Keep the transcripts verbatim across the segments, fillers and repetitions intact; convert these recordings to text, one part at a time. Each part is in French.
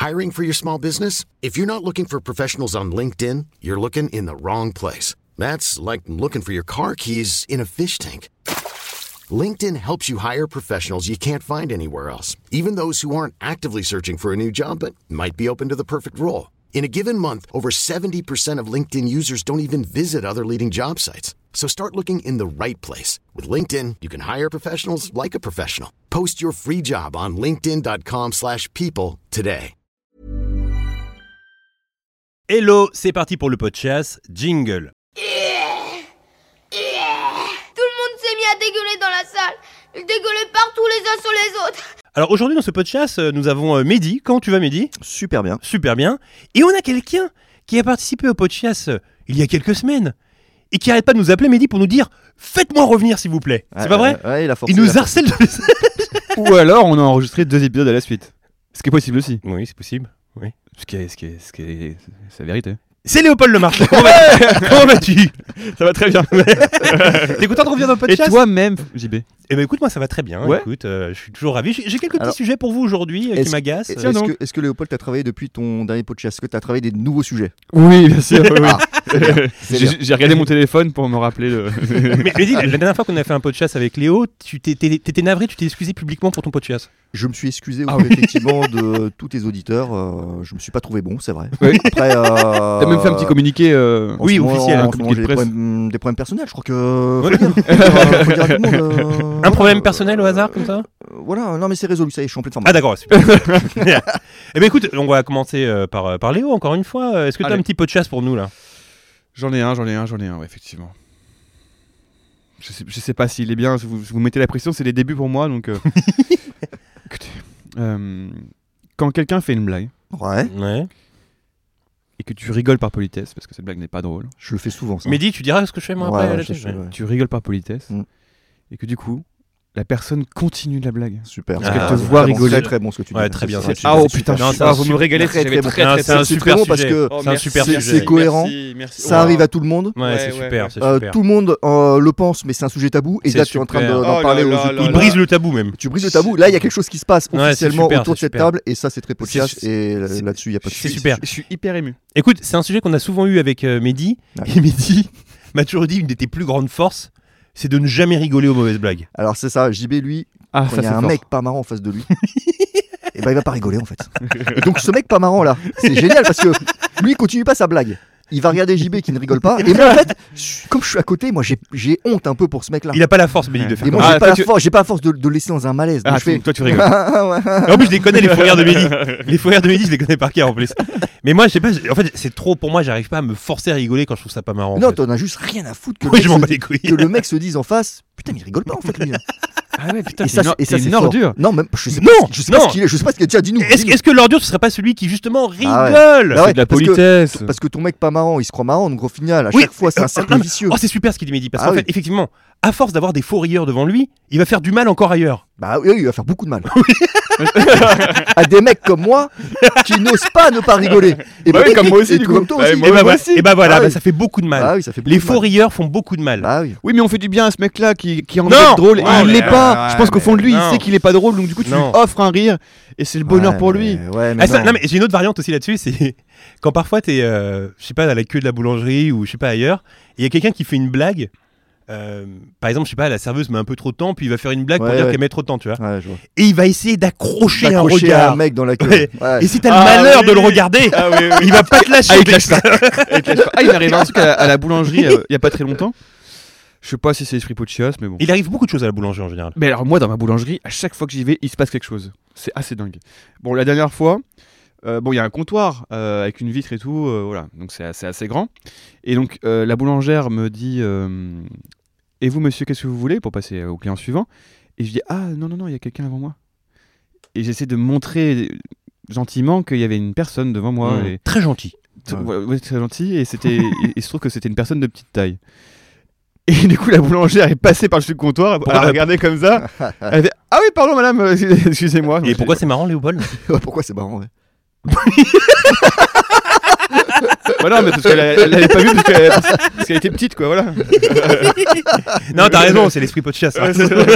Hiring for your small business? If you're not looking for professionals on LinkedIn, you're looking in the wrong place. That's like looking for your car keys in a fish tank. LinkedIn helps you hire professionals you can't find anywhere else, even those who aren't actively searching for a new job but might be open to the perfect role. In a given month, over seventy percent of LinkedIn users don't even visit other leading job sites. So start looking in the right place. With LinkedIn, you can hire professionals like a professional. Post your free job on linkedin.com slash people today. Hello, c'est parti pour le podcast Jingle. Tout le monde s'est mis à dégueuler dans la salle. Ils dégueulaient partout les uns sur les autres. Alors aujourd'hui dans ce podcast, nous avons euh, Mehdi. Comment tu vas Mehdi ? Super bien. Super bien. Et on a quelqu'un qui a participé au podcast euh, il y a quelques semaines et qui arrête pas de nous appeler Mehdi pour nous dire « Faites-moi revenir s'il vous plaît ». C'est Ouais, pas vrai ? ouais, ouais, il a forcé, Il il nous a harcèle de... Ou alors on a enregistré deux épisodes à la suite. Ce qui est possible aussi. Oui, c'est possible. Oui. Ce qui est, ce qui est, ce qui est, c'est la vérité. C'est Léopold Lemarchand. Comment vas- comment vas-tu ? Ça va très bien. T'es content de revenir dans le Et podcast ? toi-même, J B ? Eh ben écoute, moi ça va très bien. Ouais. Écoute, euh, je suis toujours ravi. J'ai, j'ai quelques petits Alors, sujets pour vous aujourd'hui euh, qui est-ce- m'agacent. Est-ce Euh, est-ce que, est-ce que Léopold, t'as travaillé depuis ton dernier podcast ? Est-ce que t'as travaillé des nouveaux sujets ? Oui, bien sûr. oui, oui. Ah, c'est bien, c'est J'ai, bien. j'ai regardé mon téléphone pour me rappeler le. Mais, mais dis, la la dernière fois qu'on a fait un podcast avec Léo, tu t'es, t'es- t'étais navré, tu t'es excusé publiquement pour ton podcast. Je me suis excusé Ah auprès, oui. effectivement de tous tes auditeurs. Euh, je me suis pas trouvé bon, c'est vrai. Oui. Après, euh, T'as même fait un petit communiqué. Euh... en Oui, ce moment- officiel, en un ce moment, communiqué j'ai de des presse. problèmes, des problèmes personnels. Je crois que. Ouais. Faut le dire. Faut dire- faut dire à tout le monde, euh, Un problème euh, personnel au hasard comme ça ? euh, Voilà, non mais c'est résolu, ça y est, je suis en pleine forme. Ah d'accord, super. Eh ben écoute, on va commencer euh, par, euh, par Léo encore une fois. Euh, Est-ce que tu as Allez. un petit podcast pour nous là ? J'en ai un, j'en ai un, j'en ai un, ouais, effectivement. Je sais, je sais pas s'il est bien, vous, vous mettez la pression, c'est les débuts pour moi, donc... euh, Écoutez, euh, quand quelqu'un fait une blague, Ouais, Ouais. et que tu rigoles par politesse, parce que cette blague n'est pas drôle, je le fais souvent ça. Mehdi, tu diras ce que je fais moi Ouais, après ouais, là-dessus je- je- ouais. tu rigoles par politesse, Mm. et que du coup, la personne continue la blague. Super. Parce qu'elle Ah, te c'est voit très bon, rigoler. Très très bon ce que tu dis. Ouais, très bien, C'est- ça. c'est- Ah, c'est oh super. putain, Non, je- c'est un ah, vous me super- régalez, très, j'avais très bon. très Non, très c'est un très C'est super très bon parce sujet. que Oh, C'est un merci, super c'est- sujet. c'est cohérent. Merci, merci. ça Oh. arrive à tout le monde. Ouais, Ouais, c'est ouais, super, ouais. c'est Euh, super. tout le monde euh, le pense, mais c'est un sujet tabou. Et C'est là, tu es en train de- super. d'en Oh parler là aux là autres. là Il là. brise le tabou même. Tu brises le tabou. Là, il y a quelque chose qui se passe Ouais, c'est officiellement super, autour de c'est cette super. table. Et ça, c'est très podcast. C'est- Et c'est- là-dessus, il n'y a pas de C'est souci. super. Je suis hyper ému. Écoute, c'est un sujet qu'on a souvent eu avec euh, Mehdi. Ouais. Et Mehdi m'a toujours dit une de tes plus grandes forces, c'est de ne jamais rigoler aux mauvaises blagues. Alors, c'est ça. J B, lui, Ah, quand ça il y c'est a un fort. mec pas marrant en face de lui, et ben il va pas rigoler en fait. Et donc, ce mec pas marrant là, c'est génial parce que lui, il continue pas sa blague. Il va regarder J B qui ne rigole pas. Et moi, en fait, je- comme je suis à côté, moi, j'ai j'ai honte un peu pour ce mec là. Il a pas la force, Mehdi, de faire Et moi, comme Ah, j'ai pas, toi, la tu- force- j'ai pas la force de, de le laisser dans un malaise. Donc Ah, je fais. toi tu rigoles. Ah, ouais. ça. En plus, je les connais, les fous rires de Mehdi. Les fous rires de Mehdi, je les connais par cœur en plus. Mais moi, je sais pas, en fait, c'est trop pour moi, j'arrive pas à me forcer à rigoler quand je trouve ça pas marrant. en Non, fait. t'en as juste rien à foutre que, Oui, le, je mec m'en se bats di- les couilles. que le mec se dise en face. Putain, mais il rigole pas en fait lui. là. Ah ouais, putain, Et t'es ça, une or- c'est- et ça t'es c'est une fort. ordure. Non, même je sais Non, pas, ce- je sais pas non. ce qu'il est. Je sais pas ce qu'il est. Déjà, dis-nous. Est-ce, dis-nous. est-ce que l'ordure, ce serait pas celui qui justement rigole Ah ouais. Bah Bah ouais, C'est de la parce que- politesse. Parce que ton mec pas marrant, il se croit marrant. Donc au final, à Oui, chaque fois, c'est euh, un cercle non, mais- vicieux. Oh, c'est super ce qu'il dit Mehdi, parce Ah qu'en oui. fait, effectivement, à force d'avoir des faux rieurs devant lui, il va faire du mal encore ailleurs. Bah oui, oui, il va faire beaucoup de mal. À des mecs comme moi qui n'osent pas ne pas rigoler. Et Bah oui, et- comme moi et- aussi, et du comme coup. toi Bah, aussi. moi et bah, moi voilà, aussi. et bah voilà, Ah bah, oui. ça fait beaucoup de mal. Bah oui, ça fait beaucoup Les de faux mal. rieurs font beaucoup de mal. Bah oui. Oui, mais on fait du bien à ce mec-là qui, qui est en Non. d'être drôle. Ouais, et il mais- l'est pas. ouais, Je pense qu'au fond de lui, non. il sait qu'il est pas drôle. Donc du coup, tu Non. lui offres un rire. Et c'est le bonheur Ouais, pour mais- lui. Ouais, mais Ah, ça- non. non, mais j'ai une autre variante aussi là-dessus, c'est quand parfois t'es, euh, je sais pas, à la queue de la boulangerie ou je sais pas ailleurs, et il y a quelqu'un qui fait une blague. euh, par exemple, je sais pas, la serveuse met un peu trop de temps, puis il va faire une blague pour Ouais, dire ouais. qu'elle met trop de temps, tu vois. Ouais, je vois. Et il va essayer d'accrocher un D'accrocher regard. un mec dans la queue. Ouais. Ouais. Et si t'as Ah, le malheur oui, de le oui. regarder, Ah oui, oui. il va pas te lâcher. Ah, il te lâche pas. Il te lâche pas. Ah, il m'est arrivé un truc à la, à la boulangerie euh, il y a pas très longtemps. Je sais pas si c'est l'esprit Pochias, mais bon. Il arrive beaucoup de choses à la boulangerie en général. Mais alors moi dans ma boulangerie, à chaque fois que j'y vais, il se passe quelque chose. C'est assez dingue. Bon, la dernière fois, euh, bon, il y a un comptoir euh, avec une vitre et tout, euh, voilà, donc c'est assez, assez grand. Et donc euh, la boulangère me dit euh, et vous monsieur, qu'est-ce que vous voulez pour passer au client suivant? Et je dis ah non non non, il y a quelqu'un avant moi. Et j'essaie de montrer gentiment qu'il y avait une personne devant moi. Mmh. Et... Très gentil. T- ouais, ouais, très gentil, et c'était, et- et il se trouve que c'était une personne de petite taille. Et du coup, la boulangère est passée par le dessus du comptoir, elle a regardé comme ça. Elle a fait ah oui, pardon madame, euh, excusez-moi. Et pourquoi c'est marrant, Léopold? Ouais, pourquoi c'est marrant ouais. Bah non, mais parce qu'elle elle l'avait pas vu parce qu'elle, parce qu'elle était petite, quoi, voilà. Non, t'as raison, c'est l'esprit pot de chasse. Hein.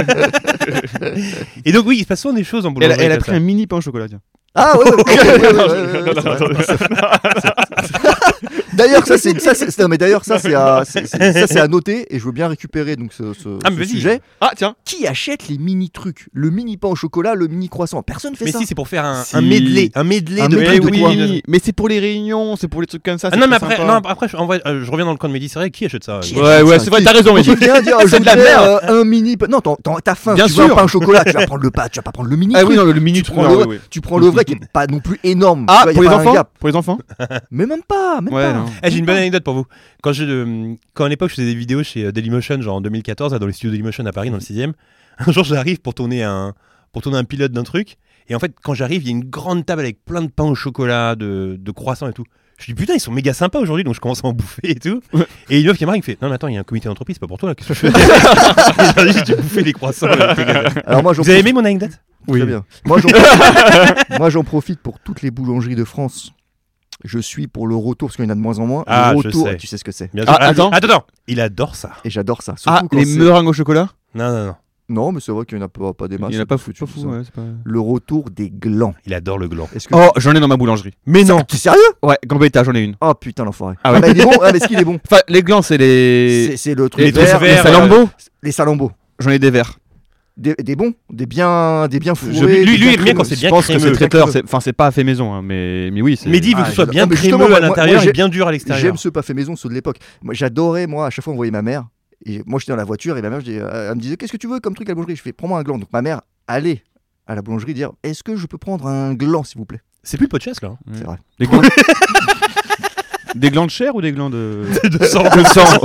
Et donc oui, il se passe souvent des choses en Elle, boulangerie. elle a comme pris ça. un mini pain au chocolat, tiens. Ah ouais, ouais, ouais, ouais, ouais, ouais, ouais, ouais, c'est vrai. D'ailleurs, ça c'est ça c'est non, mais d'ailleurs ça c'est à c'est- c'est- ça c'est à noter et je veux bien récupérer donc ce, ce- Ah, mais ce vas-y. sujet. Ah, tiens. Qui achète les mini trucs, le mini pain au chocolat, le mini croissant? Personne fait Mais ça. si, c'est pour faire un, Si. un medley, un medley Un de medley plein de de quoi oui, mais c'est pour les réunions, c'est pour les trucs comme ça. Ah c'est non, mais très après, sympa. non, après je, en vrai, euh, je reviens dans le camp de Mehdi, c'est vrai, qui achète ça Qui euh, Ouais, achète ouais, ça c'est vrai, Qui- t'as raison, Tu Mehdi. viens dire, je C'est de la voudrais, merde. euh, un mini pain. Non, t'en- t'en- t'as faim. Bien Tu veux un sûr. pain au chocolat, tu vas prendre le pas, tu vas pas prendre le mini. Ah oui, truc. non, le mini tu truc. prends non, le, oui, oui. tu prends le vrai qui est pas non plus énorme. Ah, Tu vois, y a pour les pas un enfants gap. Pour les enfants Mais même pas, même Ouais, pas. non. Eh, j'ai une bonne anecdote pour vous. Quand, je, euh, quand à l'époque je faisais des vidéos chez euh, Dailymotion, genre en deux mille quatorze, là, dans les studios Dailymotion à Paris, dans le sixième, un jour j'arrive pour tourner un, pour tourner un pilote d'un truc. Et en fait, quand j'arrive, il y a une grande table avec plein de pain au chocolat, de, de croissants et tout. Je dis putain, ils sont méga sympas aujourd'hui, donc je commence à en bouffer et tout. Et une meuf qui m'arrive, il me fait non, mais attends, il y a un comité d'entreprise, c'est pas pour toi là, qu'est-ce que je fais? Et j'ai dit, j'ai bouffé les croissants. là, t'es gars. Alors moi, j'en Vous avez aimé mon anecdote? Très bien. Moi, j'en Moi, j'en profite pour toutes les boulangeries de France. Je suis pour le retour, parce qu'il y en a de moins en moins. Ah, le je retour, sais. tu sais ce que c'est. Bien Ah, sûr. attends. attends, attends, il adore ça. Et j'adore ça. Ah, Surtout quand les c'est- meringues au chocolat Non, non, non. Non, mais c'est vrai qu'il n'y en a pas, pas des masses. Il n'y en a pas parce fou, que tu pas dis fou, ça. ouais, c'est pas... Le retour des glands. Il adore le gland. Est-ce que Oh, j'en ai dans ma boulangerie. Mais non. T'es sérieux? Ouais, Gambetta, j'en ai une. Oh putain, l'enfoiré. Ah ouais. mais il est bon. Ah, mais est-ce qu'il est bon? Enfin, les glands, c'est les... C'est c'est le truc les trucs vert, verts, les euh, salambos. les salambos. J'en ai des verts. Des, des bons, des bien, des bien fourrés. Je- lui- des lui, bien il aime bien quand crémeux. c'est Je bien pense que crémeux. c'est traiteur, Bien c'est- enfin c'est pas fait maison, hein, mais mais oui. c'est- Mehdi veut Ah, que ce soit j'adore. bien Ah, mais justement, crémeux à moi- moi, l'intérieur j'ai- et bien dur à l'extérieur. J'aime ce pas fait maison, ceux de l'époque. Moi, j'adorais, moi, à chaque fois envoyer ma mère. Et moi, j'étais dans la voiture et ma mère, je dis, euh, elle me disait, qu'est-ce que tu veux comme truc à la boulangerie? Je fais, prends-moi un gland. Donc ma mère allait à la boulangerie dire, est-ce que je peux prendre un gland, s'il vous plaît? C'est plus le pot de chasse là. hein. Ouais. C'est vrai. Des glands... des glands de chair ou des glands de... De sang. de sang.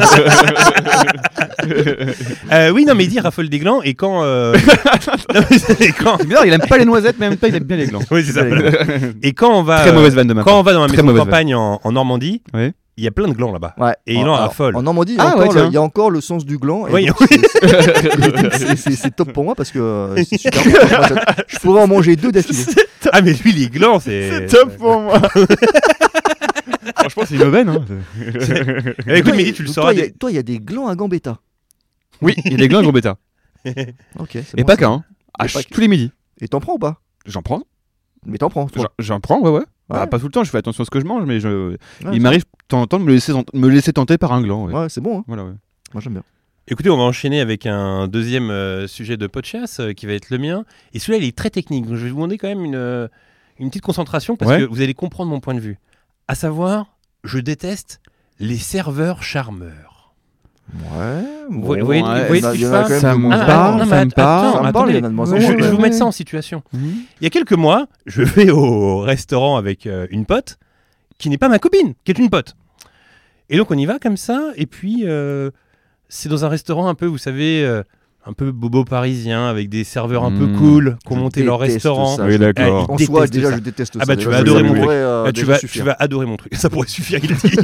Euh, oui, non, mais il dit raffole des glands et quand. euh, non, mais c'est quand. C'est bizarre, il aime pas les noisettes, mais en même temps il aime bien les glands. Oui, c'est ça. Et quand on va. Très euh, mauvaise vanne de ma Quand part. on va dans ma Très maison de mauvaise campagne en, en Normandie, Ouais. il y a plein de glands là-bas. Ouais. Et il en Alors, raffole. En Normandie, il y a Ah, encore ouais, le- tiens. il y a encore le sens du gland. et Oui, donc, oui. c'est- c'est- c'est- C'est top pour moi parce que euh, c'est super bon. Moi, je- Je pourrais en manger deux d'affilée. Ah, mais lui, les glands, c'est. pour moi. Franchement, c'est une aubaine. Hein. Eh, écoute, Toi, Mehdi, il- tu le donc, sauras. Toi, il y a- des- toi, il y a des glands à Gambetta. Oui, il y a des glands gros bêta. Ok. c'est Et bon, pas ça. qu'un. Hein. À Et pas ch- que- tous les midis. Et t'en prends ou pas? J'en prends. Mais t'en prends. toi. J'en- J'en prends, ouais, ouais. Bah, Ouais. pas tout le temps, je fais attention à ce que je mange, mais je... Ouais, il c'est- m'arrive de temps en temps de me laisser, me laisser tenter par un gland. Ouais. Ouais, c'est bon. Hein. Voilà, ouais. Moi, j'aime bien. Écoutez, on va enchaîner avec un deuxième euh, sujet de podcast euh, qui va être le mien. Et celui-là, il est très technique. Donc, je vais vous demander quand même une, euh, une petite concentration parce Ouais. que vous allez comprendre mon point de vue. À savoir, je déteste les serveurs charmeurs. Ouais. Vous bon, voyez- vous voyez- ouais, vous voyez il y en a- ce il qui y en se a passe quand même Ça de me moins en parle, moins. non, mais ça me attends, parle. Ça me parle, attendez. il y en a de moins en Je, moins, je ouais. vous mets ça en situation. Mhm. Il y a quelques mois, je vais au restaurant avec euh, une pote qui n'est pas ma copine, qui est une pote. Et donc on y va comme ça, et puis euh, c'est dans un restaurant un peu, vous savez, euh, un peu bobo parisien, avec des serveurs un peu Mmh. cool, qui ont Je monté leur déteste restaurant. ça. Oui, d'accord. En déteste soi, déjà, ça. je déteste Ah ça. bah, tu déjà. vas Ça adorer mon pourrait, euh, Ah, tu, déjà vas, suffire. tu vas adorer mon truc, ça pourrait suffire, il a dit.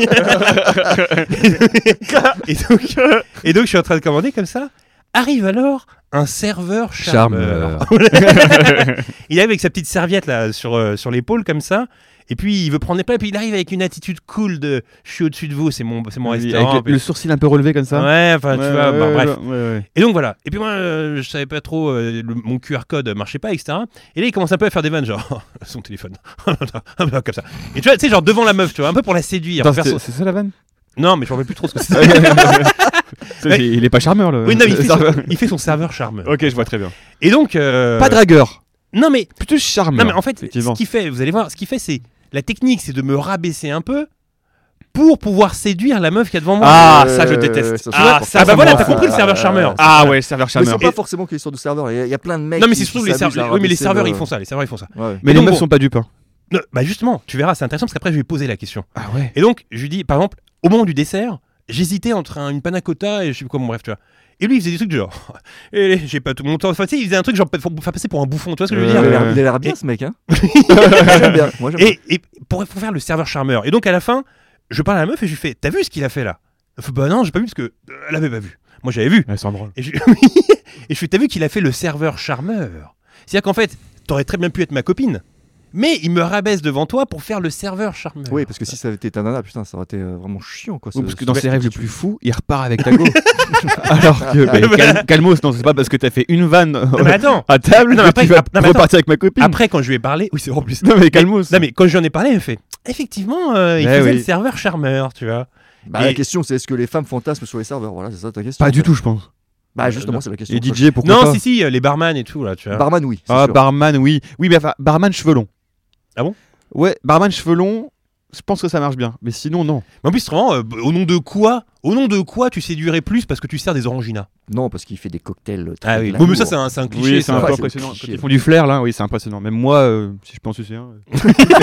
et, donc, et donc je suis en train de commander comme ça. Arrive alors un serveur charmeur. Il arrive avec sa petite serviette là sur, euh, sur l'épaule comme ça. Et puis il veut prendre les plats. Et puis il arrive avec une attitude cool de je suis au-dessus de vous, c'est mon, c'est mon Oui, restaurant. avec le, le sourcil un peu relevé comme ça. Ouais, enfin tu Ouais, vois, ouais, bah, ouais, bref. ouais, ouais. Et donc voilà. Et puis moi, euh, je savais pas trop, euh, le- mon Q R code marchait pas, et cetera. Et là, il commence un peu à faire des vannes, genre son téléphone, comme ça. Et tu vois, tu sais, genre devant la meuf, tu vois, un peu pour la séduire. Attends, Faire c'est son- c'est ça la vanne Non, mais je me rappelle plus trop ce que c'est. C'est- Il est pas charmeur le. Oui, non, mais il fait, Ça son, va. il fait son serveur charmeur. Ok, je vois très bien. Et donc, euh, Pas dragueur, non mais, plutôt charmeur. non mais en fait, effectivement. ce qu'il fait, vous allez voir, ce qu'il fait, c'est la technique, c'est de me rabaisser un peu pour pouvoir séduire la meuf qui est devant moi. Ah, Euh, ça je déteste. ça, Ah, c'est ça, bah pas voilà, forcément, t'as compris le euh, serveur charmeur. Ah ouais, serveur Mais charmeur. c'est pas forcément que l'histoire de serveur. Il y a- il y a plein de mecs. non mais c'est qui- surtout qui les s'amusent serveurs. à Oui, mais les rabaisser serveurs le- ils font ça, les serveurs ils font ça. Ouais. Mais Et les donc, meufs bon. sont pas dupes. hein. Non, bah justement, tu verras, c'est intéressant parce qu'après je vais poser la question. Ah ouais. Et donc, je lui dis, par exemple, au moment du dessert, j'hésitais entre un- une panna cotta et je sais plus quoi, bon, bref, tu vois. Et lui, il faisait des trucs du genre, eh, j'ai pas tout mon temps. Enfin, tu sais, il faisait un truc genre pour me faire passer pour un bouffon, tu vois ce que je veux Il a dire l'air- il a l'air bien Et- ce mec. Hein. J'aime bien. Moi, j'aime bien. Et, et pour, pour faire le serveur charmeur. Et donc, à la fin, je parle à la meuf et je lui fais, t'as vu ce qu'il a fait là? Elle fait, bah non, j'ai pas vu parce que euh, elle avait pas vu. Moi, j'avais vu. Elle s'en branle. Et je, et je fais, t'as vu qu'il a fait le serveur charmeur? C'est-à-dire qu'en fait, t'aurais très bien pu être ma copine. mais il me rabaisse devant toi pour faire le serveur charmeur. Oui, parce que si ça avait été ta nana, putain, ça aurait été euh, vraiment chiant quoi. Oui, ce- parce que ce dans mec ses rêves qui les tue. plus fous, il repart avec ta go. Alors que, bah, cal- calmos, non, c'est pas parce que t'as fait une vanne Non, mais attends. à table Non, mais que après- tu vas non, mais attends. repartir avec ma copine. Après, quand je lui ai parlé, oui, c'est en plus. Non, mais calmos. Non, mais quand je lui en ai parlé, il me fait effectivement, euh, il Eh faisait oui. le serveur charmeur, tu vois. Bah, Et- la question c'est est-ce que les femmes fantasment sur les serveurs? Voilà, c'est ça ta question. Pas en du fait. tout, je pense. Bah justement, Euh, c'est la question. Et D J, pourquoi Non, pas si, si, euh, les barman et tout, là, tu vois. Barman, oui. c'est Ah, sûr. barman, oui. Oui, mais enfin, barman cheveux longs. Ah bon? Ouais, barman cheveux longs, je pense que ça marche bien. Mais sinon, non. Mais en plus, c'est vraiment, euh, au nom de quoi Au nom de quoi tu séduirais plus parce que tu sers des oranginas? Non, parce qu'il fait des cocktails euh, très Ah oui. glamour. Bon, mais ça, c'est un, c'est un cliché. Oui, c'est un ça. peu Ouais, impressionnant. c'est Quand cliché. ils font du flair, là, oui, c'est impressionnant. Même moi, euh, si je pense que c'est un. euh,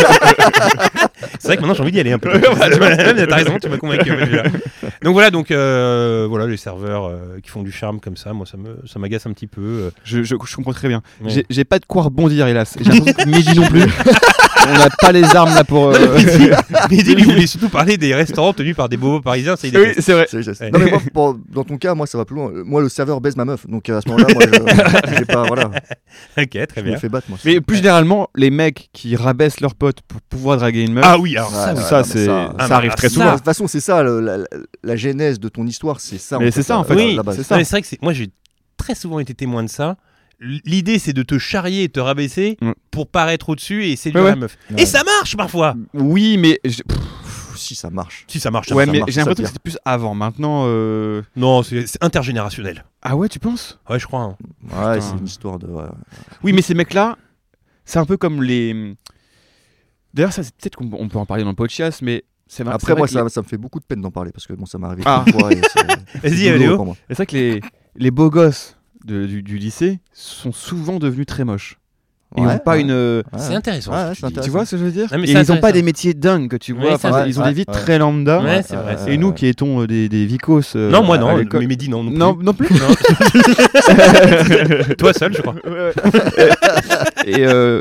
C'est vrai que maintenant j'ai envie d'y aller un peu. Tu m'as- T'as raison, tu m'as convaincu. en fait, déjà. Donc voilà, donc euh, voilà les serveurs euh, qui font du charme comme ça, moi ça me ça m'agace un petit peu. euh. Je, je, je comprends très bien. Ouais. J'ai- J'ai pas de quoi rebondir, hélas. J'ai l'impression que Mehdi non plus. On n'a pas les armes là pour. euh, Mehdi lui voulait surtout parler des restaurants tenus par des bobos parisiens, ça il Oui, est. c'est vrai. C'est- c'est- Ouais. Non mais moi, pour- dans ton cas, moi ça va plus loin. Euh, Moi le serveur baise ma meuf, donc euh, à ce moment-là, moi je, j'ai pas, voilà, Ok, très je me bien. fais battre moi. Mais plus généralement, les mecs qui rabaissent leurs potes pour pouvoir draguer une meuf. Ah oui, alors ça, Ouais, oui. ça, ouais, c'est, ça- ça, Ah, arrive bah, très ça- souvent. De toute façon, c'est ça le- la, la- la genèse de ton histoire, c'est ça. Mais en c'est ça, en la- fait. la- Oui, la base. c'est Non, ça. mais c'est vrai que c'est- moi j'ai très souvent été témoin de ça. L- L'idée c'est de te charrier et te rabaisser Mm. pour paraître au-dessus et séduire Ouais, la ouais. meuf. Ouais. Et ça marche parfois. Oui, mais je- pff, Pff, Si ça marche. Si ça marche. ça ouais, marche. mais marche, j'ai ça l'impression que pire. c'était plus avant. Maintenant, euh... Non, c'est c'est intergénérationnel. ah ouais, tu penses? Ouais, je crois. hein. Ouais, Putain. c'est une histoire de. ouais. Oui, mais ces mecs-là, c'est un peu comme les. D'ailleurs, ça, c'est peut-être qu'on on peut en parler dans le podcast, mais c'est vrai- c'est Après, vrai moi, que ça, les- ça me fait beaucoup de peine d'en parler parce que bon, ça m'est arrivé Ah. une fois. et c'est- Vas-y, c'est douloureux Léo. pour moi. c'est vrai que les les beaux gosses de- du, du lycée sont souvent devenus très moches. Ils Ouais, n'ont pas ouais. une. euh, Ouais, C'est ouais. intéressant. Ouais, ce que ouais, tu c'est dis. Tu intéressant. vois ce que je veux dire? Non, mais Et c'est ils n'ont pas intéressant. des métiers dingues que tu Oui, vois. c'est Enfin, vrai. ils ont Ouais, des vies ouais. très lambda. Ouais, c'est vrai. Ouais, c'est Et nous vrai. qui étons euh, des, des vicos. euh, Non, moi à non. l'école- Mais Mehdi non. Non, plus. Non, non plus. Non. Toi seul, je crois. Et euh...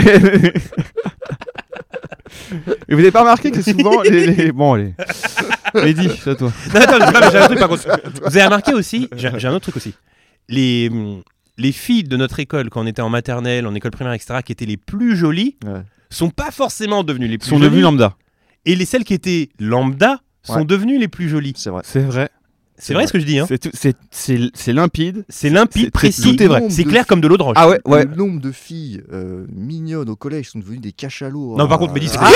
Et vous n'avez pas remarqué que souvent les, les- bon allez, Mehdi, c'est à toi. Non, attends, non, mais j'ai un truc par contre. Vous avez remarqué aussi, j'ai j'ai un autre truc aussi. Les, hum, les filles de notre école, quand on était en maternelle, en école primaire, et cetera, qui étaient les plus jolies, Ouais. sont pas forcément devenues les Ils plus sont jolies. devenus lambda. Et les celles qui étaient lambda sont Ouais. devenues les plus jolies. C'est vrai. C'est vrai. C'est vrai ce que je dis, hein. C'est tout- c'est c'est c'est limpide. C'est limpide, c'est- précis. tout est vrai. C'est clair comme de l'eau de roche. Ah ouais, ouais. Le nombre de filles euh, mignonnes au collège sont devenues des cachalots. Non, par Ah, contre, Mehdi, c'est. ah,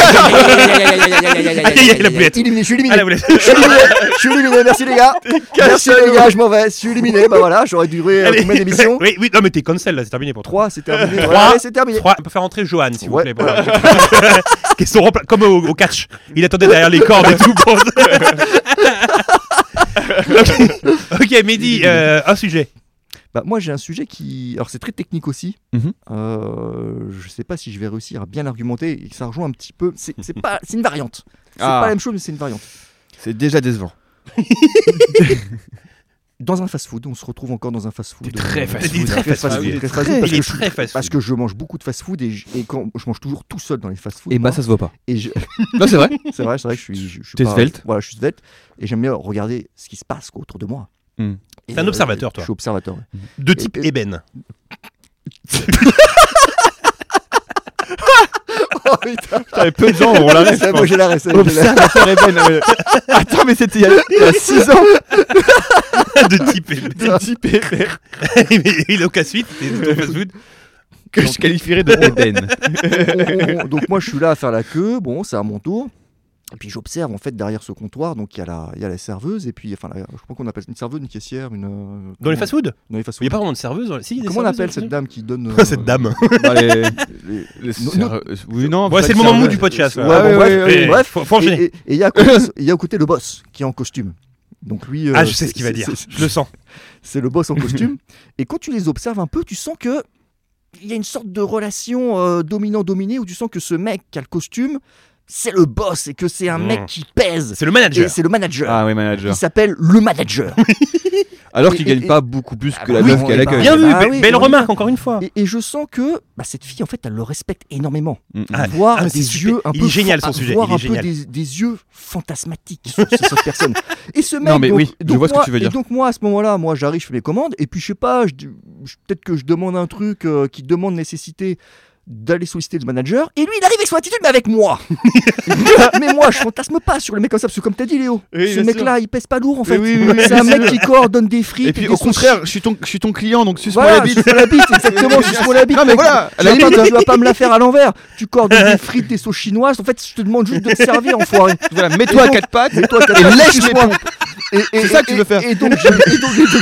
La boulette. éliminé, je suis éliminé. Ah, la boulette. Je suis éliminé, je suis éliminé, merci les gars. Merci les gars, je m'en vais, je suis éliminé. Bah voilà, j'aurais duré euh, Allez. combien d'émissions? Oui, oui, non, mais t'es cancel là, c'est terminé pour toi. trois, c'est terminé. Trois. Ouais, allez, c'est terminé. Trois, on peut faire entrer Johan, s'il vous Ouais. plaît. pour- Qui sont rempla- Comme au, au catch. Il attendait derrière les cordes et tout. Pour... ok, ok, Mehdi, euh, un sujet. Bah, moi j'ai un sujet qui. Alors c'est très technique aussi. Mhm. Euh, je sais pas si je vais réussir à bien argumenter et que ça rejoint un petit peu. C'est c'est pas, c'est une variante. C'est Ah. pas la même chose, mais c'est une variante. C'est déjà décevant. Dans un fast-food, on se retrouve encore dans un fast-food. T'es très euh, fast-food. Très très fast-food. fast-food, très Très- fast-food, parce Il est que je- très fast Parce que je mange beaucoup de fast-food et, je- et quand je mange toujours tout seul dans les fast-food. Et moi, bah ça se voit pas. et je- Non c'est vrai. c'est vrai, c'est vrai que je suis. Je, je suis T'es pas- svelte. Voilà, je suis svelte et j'aime bien regarder ce qui se passe quoi, autour de moi. Hmm. Et, T'es un observateur, Je toi. suis observateur. ouais. De type Et- et- ébène. Oh putain, Putain, peu de gens on la reste. c'est moi j'ai la reste. Observateur Eben. euh, Attends mais c'était il y a- il y a six ans. De type ébène. De type Eben Et donc, à suite, t'es ton fast-food. que je qualifierais de Eben. On- on- donc moi je suis là à faire la queue, bon c'est à mon tour. Et puis j'observe en fait derrière ce comptoir, donc il y a la, il y a la serveuse et puis enfin la- je crois qu'on appelle une serveuse, une caissière, une. euh, Dans les comment- fast-food Dans les Il n'y fast-food. a pas vraiment de serveuse dans les- si, il y a des Comment on serveuses appelle dans cette les dame qui donne fast-food Cette dame. Bah, les- les- les Non, serveurs- Oui non. Ouais, pas c'est de le moment mou serveurs. du podcast. Ouais, là. bon, ouais, bref, ouais, ouais. Et- bref, faut- faut enchaîner. et et- et il y a à côté- il y a à côté le boss qui est en costume. Donc lui. Ah, euh, je sais c'est- ce qu'il va c'est- dire. c'est- Je le sens. C'est le boss en costume. Et quand tu les observes un peu, tu sens que il y a une sorte de relation euh, dominant-dominé où tu sens que ce mec qui a le costume, c'est le boss et que c'est un Mmh. mec qui pèse. C'est le manager. Et c'est le manager. Ah oui manager. Il s'appelle le manager. Alors Et- qu'il et- gagne pas beaucoup plus Ah que bah la oui, meuf on qu'à est l'accueil. pas- Bien vu, Ah be- oui, belle on est remarque encore une fois. et, et je sens que bah, cette fille, en fait, elle le respecte énormément. Mm, mm. Ah, Voir ah, mais des c'est super. yeux un Il peu est génial, fa- son sujet, voir il est un peu génial. des, des yeux fantasmatiques sur, sur cette personne. Et ce mec, Non, mais donc, oui, je donc vois ce que moi- tu veux et dire. donc moi, à ce moment-là, moi, j'arrive, je fais mes commandes, et puis je sais pas, je, dis- je- peut-être que je demande un truc euh, qui demande nécessité d'aller solliciter le manager. Et lui, il arrive avec son attitude, mais avec moi. Mais moi, je fantasme pas sur le mec comme ça, parce que comme t'as dit, Léo, Oui, ce bien mec-là, il pèse pas lourd en fait. Oui, oui, oui, c'est un bien mec sûr. qui coordonne des frites. Et puis des au saucisses. contraire, je suis ton, je suis ton client, donc suce-moi Voilà, la bite. suce-moi la bite, exactement, suce-moi la bite. Non, mais mec. voilà, Tu vas pas- tu vas pas me la faire à l'envers. Tu coordonnes des frites, des sauces chinoises. En fait, je te demande juste de te servir, enfoiré. Voilà, mets-toi à donc- quatre pattes. Mets-toi à quatre Et pattes, lèche suce-moi. les pompes. Et- et- C'est ça que et- tu veux faire. Et donc, je- et donc, et donc,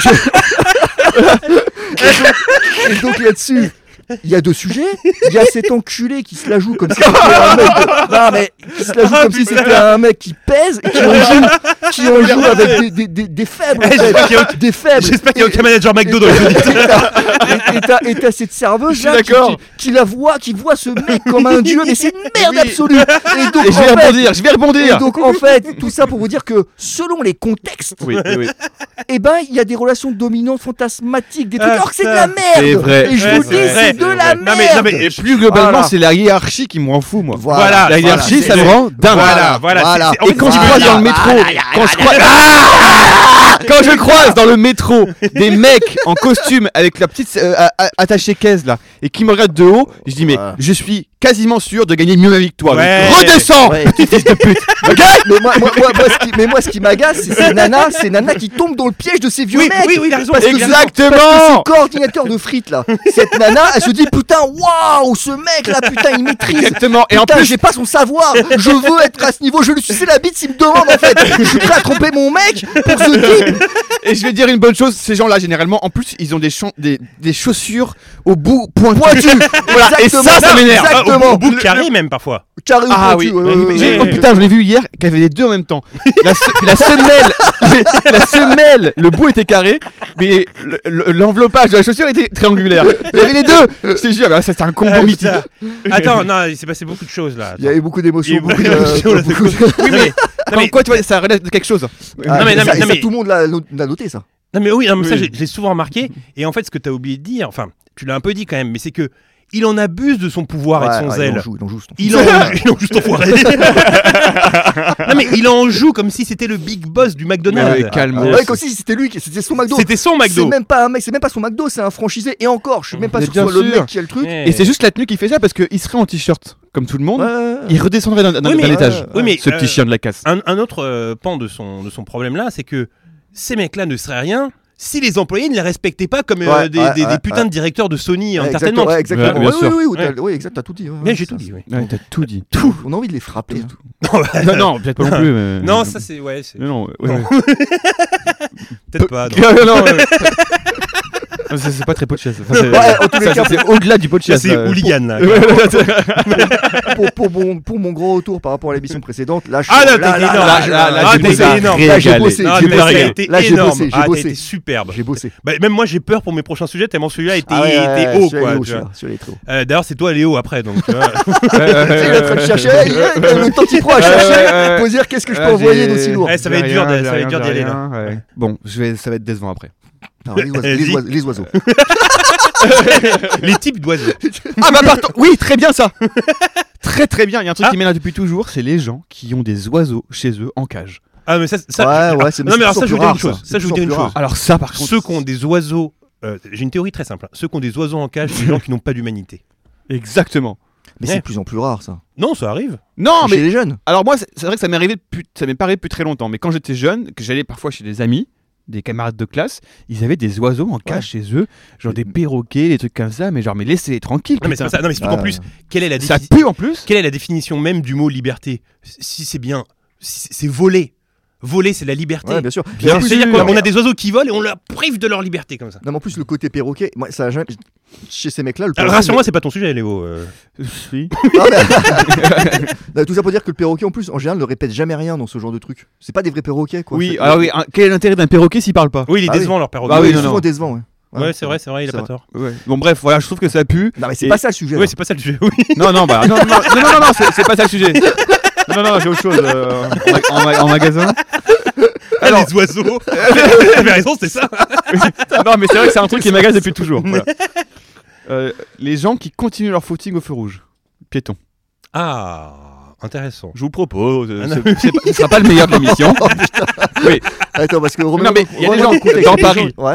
je- et donc- et donc là-dessus, il y a deux sujets. Il y a cet enculé qui se la joue comme si c'était un mec. de- Non, mais qui se la joue comme si c'était un mec qui pèse et qui en joue, qui en joue avec des, des, des, des faibles. en fait. J'espère qu'il y a aucun- Des faibles. J'espère qu'il n'y a Et- aucun manager McDo dans les auditeurs. et t'as- et t'as- et t'as cette serveuse Je suis là qui, d'accord. qui, qui la voit, qui voit ce mec comme un dieu, mais c'est une merde Oui. absolue. Et donc, Et je vais en fait, rebondir, je vais et rebondir. donc en fait, tout ça pour vous dire que selon les contextes, Oui, oui, oui. eh ben il y a des relations dominantes, fantasmatiques, des trucs. Ah, alors que c'est de putain. la merde. C'est vrai. Et je Ouais, vous c'est dis, vrai. c'est de C'est la vrai. merde. Non, mais- non, mais- Et plus globalement, Voilà. c'est la hiérarchie qui m'en fout, moi. Voilà. La hiérarchie, c'est- ça me rend dingue. Voilà, voilà. Voilà. c'est- c'est- en Et fait, quand ce je que tu croise veux dans dire- le métro, quand je croise, Ah quand je croise dans le métro des mecs en costume avec la petite euh, a- a- attachée caisse là et qui me regardent de haut, je dis mais Ouais. je suis quasiment sûr de gagner mieux ma victoire. Donc, Ouais. redescends, Ouais. petit fils de pute. Ok Mais moi, moi, moi, moi, ce qui, mais moi, ce qui m'agace, c'est ces nanas, ces nanas qui tombent dans le piège de ces vieux Oui, mecs. oui, oui, il a raison. Parce que ce- Exactement. Parce que ce coordinateur de frites là, cette nana, elle se dit putain, waouh, ce mec là, putain, il maîtrise. Exactement. Et en Putain, plus, j'ai pas son savoir. Je veux être à ce niveau. Je lui sucer la bite s'il me demande en fait. Je suis prêt à tromper mon mec pour ce type. et je vais dire une bonne chose, ces gens-là généralement, en plus, ils ont des, chans- des, des chaussures au bout pointu. Pointu. Voilà. Et ça, ça Exactement. m'énerve. Ah, au- Exactement. Au bout de carré, même parfois. Carré ou Ah pointu, oui, ouais, ouais, ouais, J'ai- ouais. oh putain, j'en ai vu hier qu'il y avait les deux en même temps. La, se- la semelle, la semelle, le bout était carré, mais le- le- l'enveloppage de la chaussure était triangulaire. Il y avait les deux. Je te jure, ça c'est un combo Ah, mythique. putain. Attends, non, il s'est passé beaucoup de choses là. Il y avait beaucoup Il y a d'émotions. eu beaucoup beaucoup de- d'émotions, là, beaucoup de- Oui, mais, non, Comme mais, quoi, tu vois, ça relève de quelque chose. Ah, Non, mais- non, ça- mais- et non, ça, mais- tout le monde l'a l'a noté ça. non, mais oui, non, mais ça, Oui. j'ai j'ai souvent remarqué. Et en fait, ce que tu as oublié de dire, enfin, tu l'as un peu dit quand même, mais c'est que il en abuse de son pouvoir et de Ouais, son ouais, zèle. Il en joue, il en joue. Il en, il en joue, cet enfoiré. Non mais il en joue comme si c'était le big boss du McDonald's. Ouais, calme. Ah, ouais, comme si c'était lui, qui- c'était son McDo. C'était son C'est McDo. même pas un mec, c'est même pas son McDo, c'est un franchisé. Et encore, je suis même pas Mais sûr que ce bien soit le sûr. mec qui a le truc. Ouais. Et c'est juste la tenue qui fait ça parce qu'il serait en t-shirt, comme tout le monde. Ouais, ouais, ouais. Il redescendrait dans, dans- Oui, mais- dans l'étage. Oui, mais, Ce petit euh, chien de la casse. Un, un autre euh, pan de son, de son problème là, c'est que ces mecs-là ne seraient rien si les employés ne les respectaient pas comme euh, Ouais, des, ouais, des- ouais, des putains ouais. de directeurs de Sony Ouais, Entertainment. exactement, ouais, exactement. Ouais, bien Oui, sûr. oui, oui, Ouais. t'as- oui, exact, t'as tout dit. ouais, Mais ouais, j'ai ça, tout dit, oui. Ouais, t'as tout dit. Tout. On a envie de les frapper. hein. non, non, peut-être pas non plus. mais- Non, ça c'est. Ouais, c'est- Non, non, ouais, Non. ouais. peut-être pas. non. Non, non, ouais. Non, c'est c'est pas très podcast. Enfin, c'est- Ouais, en tous les ça, cas, c'est au-delà du Ça podcast. c'est là. hooligan là. Ouais, ouais, ouais. pour, pour, mon, pour mon gros retour par rapport à l'émission précédente, là, je Ah suis- non, là, t'as été là, énorme. là, là, là, là, Ah, j'ai t'as bossé. été énorme. Là, j'ai Régalé. bossé, Ah, j'ai t'as bossé. été Là, j'ai énorme. bossé, j'ai Ah, t'as bossé. été superbe. J'ai bossé. Bah, même moi j'ai peur pour mes prochains sujets tellement celui-là était, Ah ouais, était ouais, haut celui-là, quoi. il est haut, tu vois. celui-là, celui-là est très haut. Euh, D'ailleurs c'est toi Léo après donc. tu vois. Il est en train de chercher, il est- le temps qu'il prend à Ouais, chercher, ouais, ouais. pour dire qu'est-ce que je peux Ah, envoyer j'ai- d'aussi lourd. Ouais, ça va J'ai être dur, rien, de- ça va j'ai être dur d'y rien, aller là. ouais. Bon, je vais, ça va être décevant après. Alors, les, oiseaux, les, Vas-y. oiseaux, les oiseaux. Les types d'oiseaux. Ah bah pardon, oui, très bien ça. Très très bien. Il y a un truc qui m'énerve depuis toujours, c'est les gens qui ont des oiseaux chez eux en cage. Ah mais ça, ça Ouais, ouais, c'est non mais alors ça je plus vous dire rare, une chose. ça. Ça je vous C'est dire une plus chose. rare. Alors ça par contre, Ceux qui ont des oiseaux, euh, j'ai une théorie très simple. hein. Ceux qui ont des oiseaux en cage, c'est des gens qui n'ont pas d'humanité. exactement. Mais Ouais. c'est de plus en plus rare ça. Non, ça arrive. Non Chez mais les jeunes. alors moi c'est c'est vrai que ça m'est arrivé depuis, ça m'est pas arrivé depuis très longtemps. Mais quand j'étais jeune, que j'allais parfois chez des amis, des camarades de classe, ils avaient des oiseaux en cage chez eux, genre des perroquets, des trucs comme ça. Mais genre mais laissez-les tranquilles. Non mais c'est putain. pas ça. Non mais surtout en Ouais. plus, quelle est la Ça défi- pue en plus. quelle est la définition même du mot liberté? Si c'est bien, si c'est voler. Voler, c'est la liberté. Ouais, bien sûr. Bien Et en plus, C'est-à-dire non, qu'on mais- a des oiseaux qui volent et on leur prive de leur liberté comme ça. Non, mais en plus, le côté perroquet, moi, ça a jamais- chez ces mecs-là, le Alors, perroquet. rassure-moi, c'est pas ton sujet, Léo. euh. Oui. Non, mais- Non, tout ça pour dire que le perroquet, en plus, en général, ne répète jamais rien dans ce genre de truc. C'est pas des vrais perroquets, quoi. Oui. C'est- Alors oui. un- Quel est l'intérêt d'un perroquet s'il parle pas? Oui, il est Ah oui. décevant leur perroquet. Bah oui, il est non, souvent non. décevant, ouais. Ouais, c'est vrai, c'est vrai, il a c'est pas vrai. tort. Ouais. Bon bref, voilà, je trouve que ça pue. Non, mais c'est Et- pas ça le sujet. Oui, là. c'est pas ça le sujet. Oui. Non, non, bah non, non, non, non, non, non, c'est- c'est pas ça le sujet. Non, non, j'ai autre chose euh, en, ma- en ma- en magasin. Alors, les oiseaux. T'avais raison, c'est ça. Non, mais c'est vrai que c'est un truc qui m'agace depuis toujours. Voilà. Euh, les gens qui continuent leur footing au feu rouge, piéton. Ah, intéressant. Je vous propose. euh, Ah, non. c'est- c'est pas- ce sera pas le meilleur de l'émission. Oui. Attends, parce que remets- Non, mais il y a des remets gens le contexte. dans Les Paris. gens- Ouais.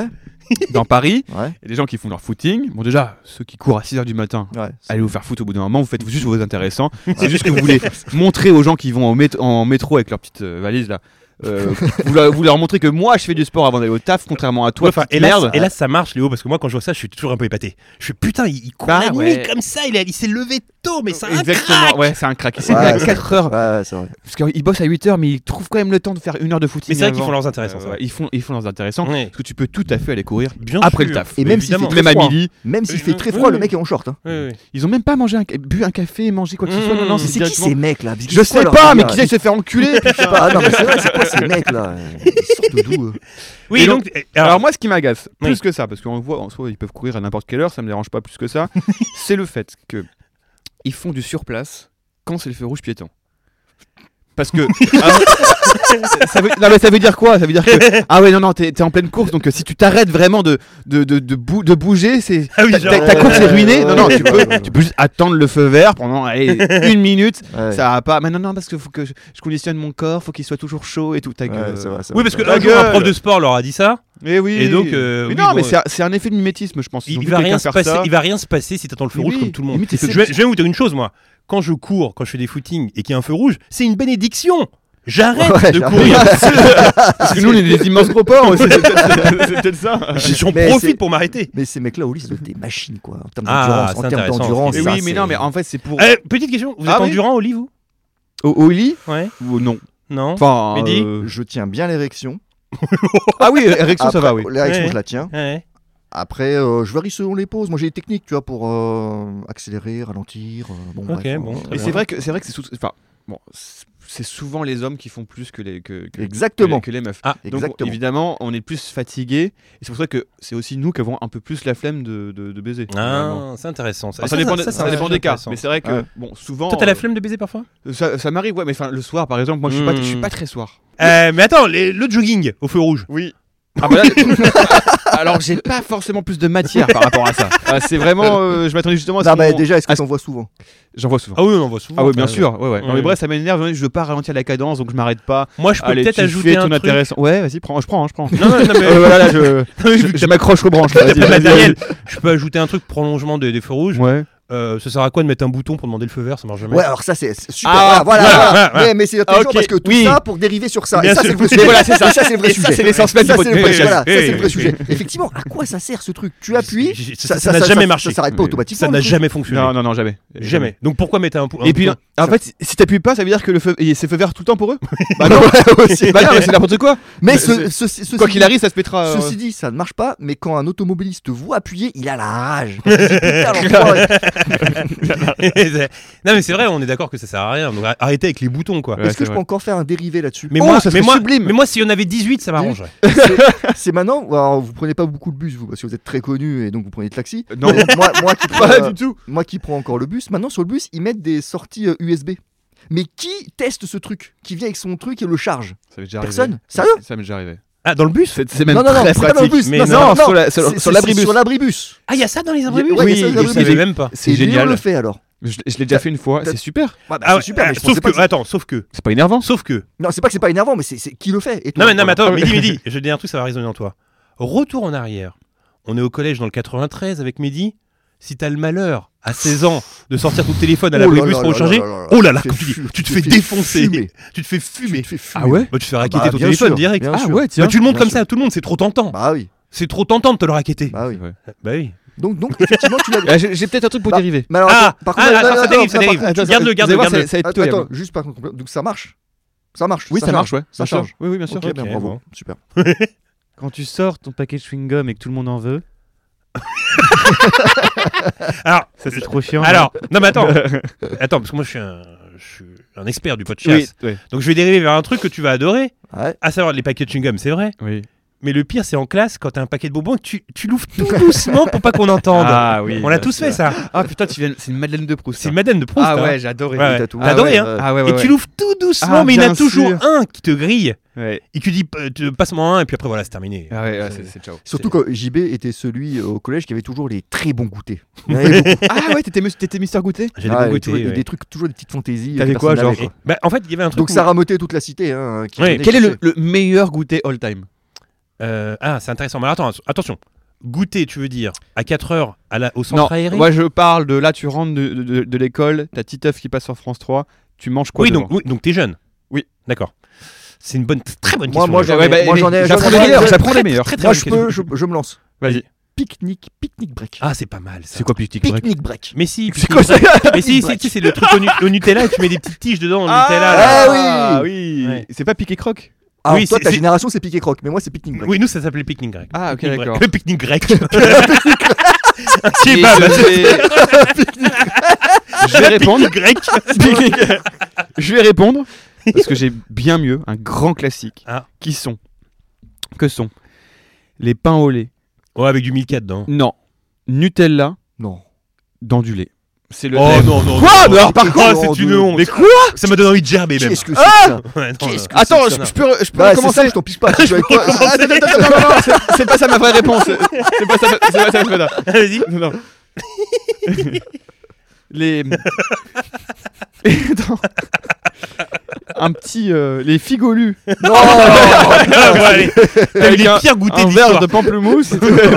dans Paris, Ouais. il y a des gens qui font leur footing. Bon, déjà, ceux qui courent à six heures du matin, Ouais. allez vous faire foutre au bout d'un moment, vous faites juste vos intéressants. C'est juste que vous voulez montrer aux gens qui vont en, mét- en métro avec leur petite euh, valise là. Euh, vous, leur, vous leur montrez que moi je fais du sport avant d'aller au taf, contrairement à toi. Ouais, enfin, petite hélas, merde. hélas, ça marche, Léo, parce que moi, quand je vois ça, je suis toujours un peu épaté. Je suis putain, il, il court Bah, la nuit ouais. comme ça, il, a- il s'est levé tôt, mais c'est un Exactement, crack. ouais, c'est un crack. Il s'est Ouais, mis à c'est- quatre heures. Ouais, c'est vrai. Parce qu'ils bossent à huit heures, mais ils trouvent quand même le temps de faire une heure de footing. Mais c'est vrai qu'ils avant. font leurs intéressants, Euh, c'est vrai. ouais, ils, font, ils font leurs intéressants. Ouais. Parce que tu peux tout à fait aller courir Bien après sûr. le taf. Et même s'il fait Évidemment. très Même à froid. midi. Même s'il Oui, fait oui, très oui, froid, oui. le mec est en short. Hein. Oui, oui. Ils ont même pas mangé un, bu un café, mangé quoi que ce soit. Mmh. Non, non, Mais Mais c'est c'est qui directement- ces mecs là Je sais pas, mais qui sait se faire enculer. putain. Ah non, mais c'est vrai, c'est quoi ces mecs là Ils sortent d'où eux Oui, Et donc, donc- euh, Alors, alors, moi, ce qui m'agace, plus Oui. que ça, parce qu'on le voit en soi, ils peuvent courir à n'importe quelle heure, ça me dérange pas plus que ça, c'est le fait que ils font du surplace quand c'est le feu rouge piéton. Parce que ah, ça, veut, non, mais ça veut dire quoi? Ça veut dire que ah ouais non non t'es, t'es en pleine course donc euh, si tu t'arrêtes vraiment de de de, de, bou- de bouger c'est Ah oui, ta, genre, ta- ta ouais, course est ouais, ruinée. ouais, non non ouais, tu ouais, peux ouais, ouais. tu peux juste attendre le feu vert pendant allez, une minute. Ouais. Ça va pas. Mais non non parce que faut que je, je conditionne mon corps, faut qu'il soit toujours chaud et tout. Ta Ouais, gueule. c'est vrai, c'est oui, vrai. parce que Ta un jour, un gueule. prof de sport leur a dit ça. Et oui. Et donc, euh, mais oui, non bon, mais euh, c'est, c'est un effet de mimétisme je pense. Ils ont Il vu va quelqu'un rien se faire passer. ça. Il va rien se passer si t'attends le feu Mais rouge oui. comme tout le monde. Limite, il Je fait- vais, je vais vous dire une chose, moi. Quand je cours, quand je fais des footings et qu'il y a un feu rouge, c'est une bénédiction. J'arrête Ouais, de j'arrête. courir. Parce que nous on est des immenses gros porcs aussi. C'est peut-être, c'est peut-être ça. J'en Mais profite c'est- pour m'arrêter. Mais ces mecs là au lit, ça doit être des machines quoi. En termes Ah, d'endurance, c'est en termes intéressant. d'endurance. Mais ça, oui mais c'est- non mais en fait c'est pour Eh, petite question, vous êtes Ah oui endurant au lit, vous? au, au lit Ouais. ou non. Non. Enfin Mehdi euh, Je tiens bien l'érection. ah oui érection ça Après, va oui. L'érection, Ouais. je la tiens. Ouais. Après, euh, je varie selon les pauses. Moi, j'ai des techniques, tu vois, pour euh, accélérer, ralentir. euh, bon, Ok, bref, bon, euh, très Mais bien. c'est vrai que c'est vrai que c'est sous- enfin bon c'est- c'est souvent les hommes qui font plus que les que, que- Exactement. que les, que les meufs. Ah, Donc exactement. évidemment on est plus fatigué et c'est pour ça que c'est aussi nous qui avons un peu plus la flemme de, de, de baiser. finalement. Ah, c'est intéressant. Enfin, ça, dépend, des- c'est ça dépend des cas, intéressant. mais c'est vrai que Ouais. bon souvent. Toi, t'as la euh, flemme de baiser parfois? ça, ça m'arrive ouais, mais enfin le soir par exemple, moi je suis pas, Hmm. je suis pas très soir. Euh, mais attends, les- le jogging au feu rouge. Oui. Ah bah là, alors j'ai pas forcément plus de matière par rapport à ça. Ah, c'est vraiment, euh, je m'attendais justement à ce Non, mais qu'on- déjà, est-ce que à ce- t'en vois souvent J'en vois souvent. Ah oui, on en voit souvent. Ah oui, bien quand même. sûr. Ouais, ouais. Non, Ouais. mais bref, ça m'énerve. Je veux pas ralentir la cadence, donc je m'arrête pas. Moi, je peux Allez, peut-être tu ajouter fais un ton truc. intéressant. Ouais, vas-y, prends. Je prends, hein, je prends. Non, non, non, mais Euh, voilà, là, je, vu je, que je m'accroche aux branches. là, t'as vas-y, pas de vas-y, matériel, je peux ajouter un truc prolongement des, des feux rouges. vas-y. Ouais. Euh, ça sert à quoi de mettre un bouton pour demander le feu vert? Ça marche jamais. Ouais, alors ça, c'est c'est super. Ah, voilà, voilà, voilà, voilà, voilà. Mais, mais c'est intelligent Ok, parce que tout oui. ça pour dériver sur ça. Bien Et ça, sûr. c'est le vrai Et sujet. voilà, c'est ça. c'est le vrai Et ça, sujet. c'est l'essence même Ça, du c'est le vrai podcast. sujet. Voilà, ça, c'est Eh, le vrai eh, sujet. Effectivement, à quoi ça sert ce truc? Tu appuies, J- j- ça ça n'a jamais marché. Ça s'arrête pas Mais automatiquement. Ça n'a le truc. jamais fonctionné. Non, non, non, jamais. Jamais. Donc pourquoi mettre un, pou- un Et puis, bouton en fait, si t'appuies pas, ça veut dire que le feu, et c'est feu vert tout le temps pour eux. Bah non, aussi. Bah non, mais c'est n'importe quoi. Mais Mais ce- c'est- ce- ceci Quoi qu'il dit- arrive, ça se pétera. euh, Ceci dit, ça ne marche pas, mais quand un automobiliste voit appuyer, il a la rage. Parce qu'il se dit, putain, l'enfoiré. Non, mais c'est vrai, on est d'accord que ça sert à rien. Donc arrêtez avec les boutons, quoi. Ouais, Est-ce c'est que je vrai. peux encore faire un dérivé là-dessus? Mais Oh, moi, ça mais serait moi, sublime. mais moi, si on avait dix-huit, ça m'arrangerait. C'est maintenant, alors, vous prenez pas beaucoup de bus, vous, parce que vous êtes très connu et donc vous prenez le taxi. Non. Mais moi, moi, qui prends, Pas euh, du tout. moi qui prends encore le bus, maintenant sur le bus, ils mettent des sorties euh, U S B. Mais qui teste ce truc? Qui vient avec son truc et le charge? Ça m'est déjà Personne. arrivé. Sérieux? Ça m'est déjà arrivé. Ah, dans le bus? C'est c'est même Non, non, non, très c'est pas dans le pratique. bus. Mais non, non, non, non, sur la- sur- c'est- sur c'est- l'abribus. c'est Sur l'abribus. Ah, il y a ça dans les Ouais, abris il y a ça dans les je abribus. savais même pas. C'est Et lui, on génial. le fait alors. Je, l'ai- je l'ai déjà fait une fois. T'as- C'est super. Ouais, bah, Ah c'est ouais, super, ah, mais je sauf pensais que, pas attends, sauf que, C'est pas énervant. sauf que. Non, c'est pas que c'est pas énervant, mais c'est c'est qui le fait. Et toi, Non, mais, non, mais voilà. attends, Mehdi, Mehdi, je vais te dire un truc, ça va résonner en toi. Retour en arrière. On est au collège dans le quatre-vingt-treize avec Mehdi. Si t'as le malheur, à seize ans, de sortir ton téléphone à Oh là l'abribus là pour le là charger, là là là. oh là là, Tu te comme tu dis, fais fu- tu te tu fais te fais défoncer. fumer. Tu te fais fumer. Tu te fais fumer. Ah ouais. Bah, tu te fais raqueter bah, ton bien téléphone sûr, direct. bien Ah sûr. ouais, tiens. Bah, tu le montres bien comme sûr. ça à tout le monde, c'est trop tentant. Bah oui, C'est trop tentant de te le raqueter. bah oui. Ouais. Bah oui. Donc, donc effectivement, tu l'as. Ah, J'ai j'ai peut-être un truc pour Bah, dériver. Mais alors, Ah, attends, par ah, contre, ah, non, ça non, dérive, non, ça par dérive. contre, Garde-le, Vous allez garde-le, voir, garde-le. ça- ça va être Attends, pitoyable. attends, juste par contre, donc ça marche. Ça marche. Oui, ça marche, ouais. Ça bien sûr. charge. Oui, oui, bien sûr. Ok, bien, Ok, bravo. bon. Super. Quand tu sors ton paquet de chewing-gum et que tout le monde en veut, Alors, ça c'est trop chiant. alors, non mais attends, attends, parce que moi je suis un, je suis un expert du podcast. Oui, oui, Donc je vais dériver vers un truc que tu vas adorer, Ouais. à savoir les paquets de chewing-gum, c'est vrai. oui. Mais le pire, c'est en classe, quand t'as un paquet de bonbons, tu, tu l'ouvres tout doucement pour pas qu'on entende. Ah oui. On l'a bien tous sûr. fait ça. Ah putain, tu viens... c'est une Madeleine de Proust. C'est ça. Madeleine de Proust. Ah hein. ouais, j'ai adoré. Ouais, ouais. T'as tout. T'as adoré, hein. Ah ouais, ouais. Et tu l'ouvres tout doucement, Ah, mais il y en a bien toujours sûr. un qui te grille Ouais. et qui dit euh, tu- passe-moi un, et puis après voilà, c'est terminé. Ah ouais, ouais, c'est c'est ciao. Surtout quand J B était celui euh, au collège qui avait toujours les très bons goûters. Il y en avait beaucoup. Ah ouais, t'étais mus- t'étais Mister Goûter. J'ai des Ah, bons et goûters, toujours des- ouais. des trucs, toujours des petites fantaisies. T'avais que quoi, personne genre n'avait, Et- bah, en fait, il y avait un truc. Donc où- ça rameutait toute la cité. Hein, qui Oui. venait Quel est le, chercher. le meilleur goûter all time? Euh, ah, c'est intéressant. Mais attends, attention. goûter, tu veux dire, à quatre heures à la, au centre Non, aéré. moi je parle de là, tu rentres de, de, de l'école, ta petite œuf qui passe sur France trois, tu manges quoi Oui, devant donc, oui, donc t'es jeune. Oui. D'accord. C'est une bonne, très bonne Moi, question. moi, déjà. j'en ai- Ouais, bah, moi, mais j'en ai- j'apprends j'en ai- des meilleurs, très, j'apprends très, des meilleurs. très, très Moi, bonne je question. peux, je, je me lance. Vas-y. Pique-nique, pique-nique break. Ah, c'est pas mal ça. C'est quoi Picnic Break Pique-nique break. Mais si, C'est quoi ça? mais si, c'est, tu sais, c'est le truc au, nu- au Nutella et tu mets des petites tiges dedans au Nutella. là. Ah Ah oui, Ouais. C'est pas piqué croque. Ah, Oui, toi, c'est- ta c'est- génération, c'est pique et croque, mais moi, c'est pique-nique break. Oui, nous ça s'appelait pique-nique grec. Ah, ok, Pique-nique d'accord. grec. Le pique-nique grec. Un Et kebab. je vais- Je vais répondre. Grec. Je vais répondre parce que j'ai bien mieux un grand classique Ah. qui sont que sont les pains au lait. Ouais, avec du Milka dedans. Non, Nutella Non. dans du lait. C'est le Oh rêve. non, non. Quoi non. Mais alors, par Oh, contre- c'est une Mais honte. Mais quoi Ça m'a donné envie de gerber même. Qu'est-ce que c'est que ça Ouais, non, Qu'est-ce non. que Attends, c'est je, ça, je peux, je peux Bah, c'est recommencer. ça, je t'en pisse pas. Tu vas avec quoi Ah, attends, attends, attends, non, non, non, c'est- c'est pas ça ma vraie réponse. C'est c'est pas ça, c'est pas ça que je veux dire. Vas-y. Non, non. Les. Attends. Un petit. euh, les figolus. Non Ah, bon, allez. T'as eu Avec les un- pires goûters Un de verre l'histoire. de pamplemousse.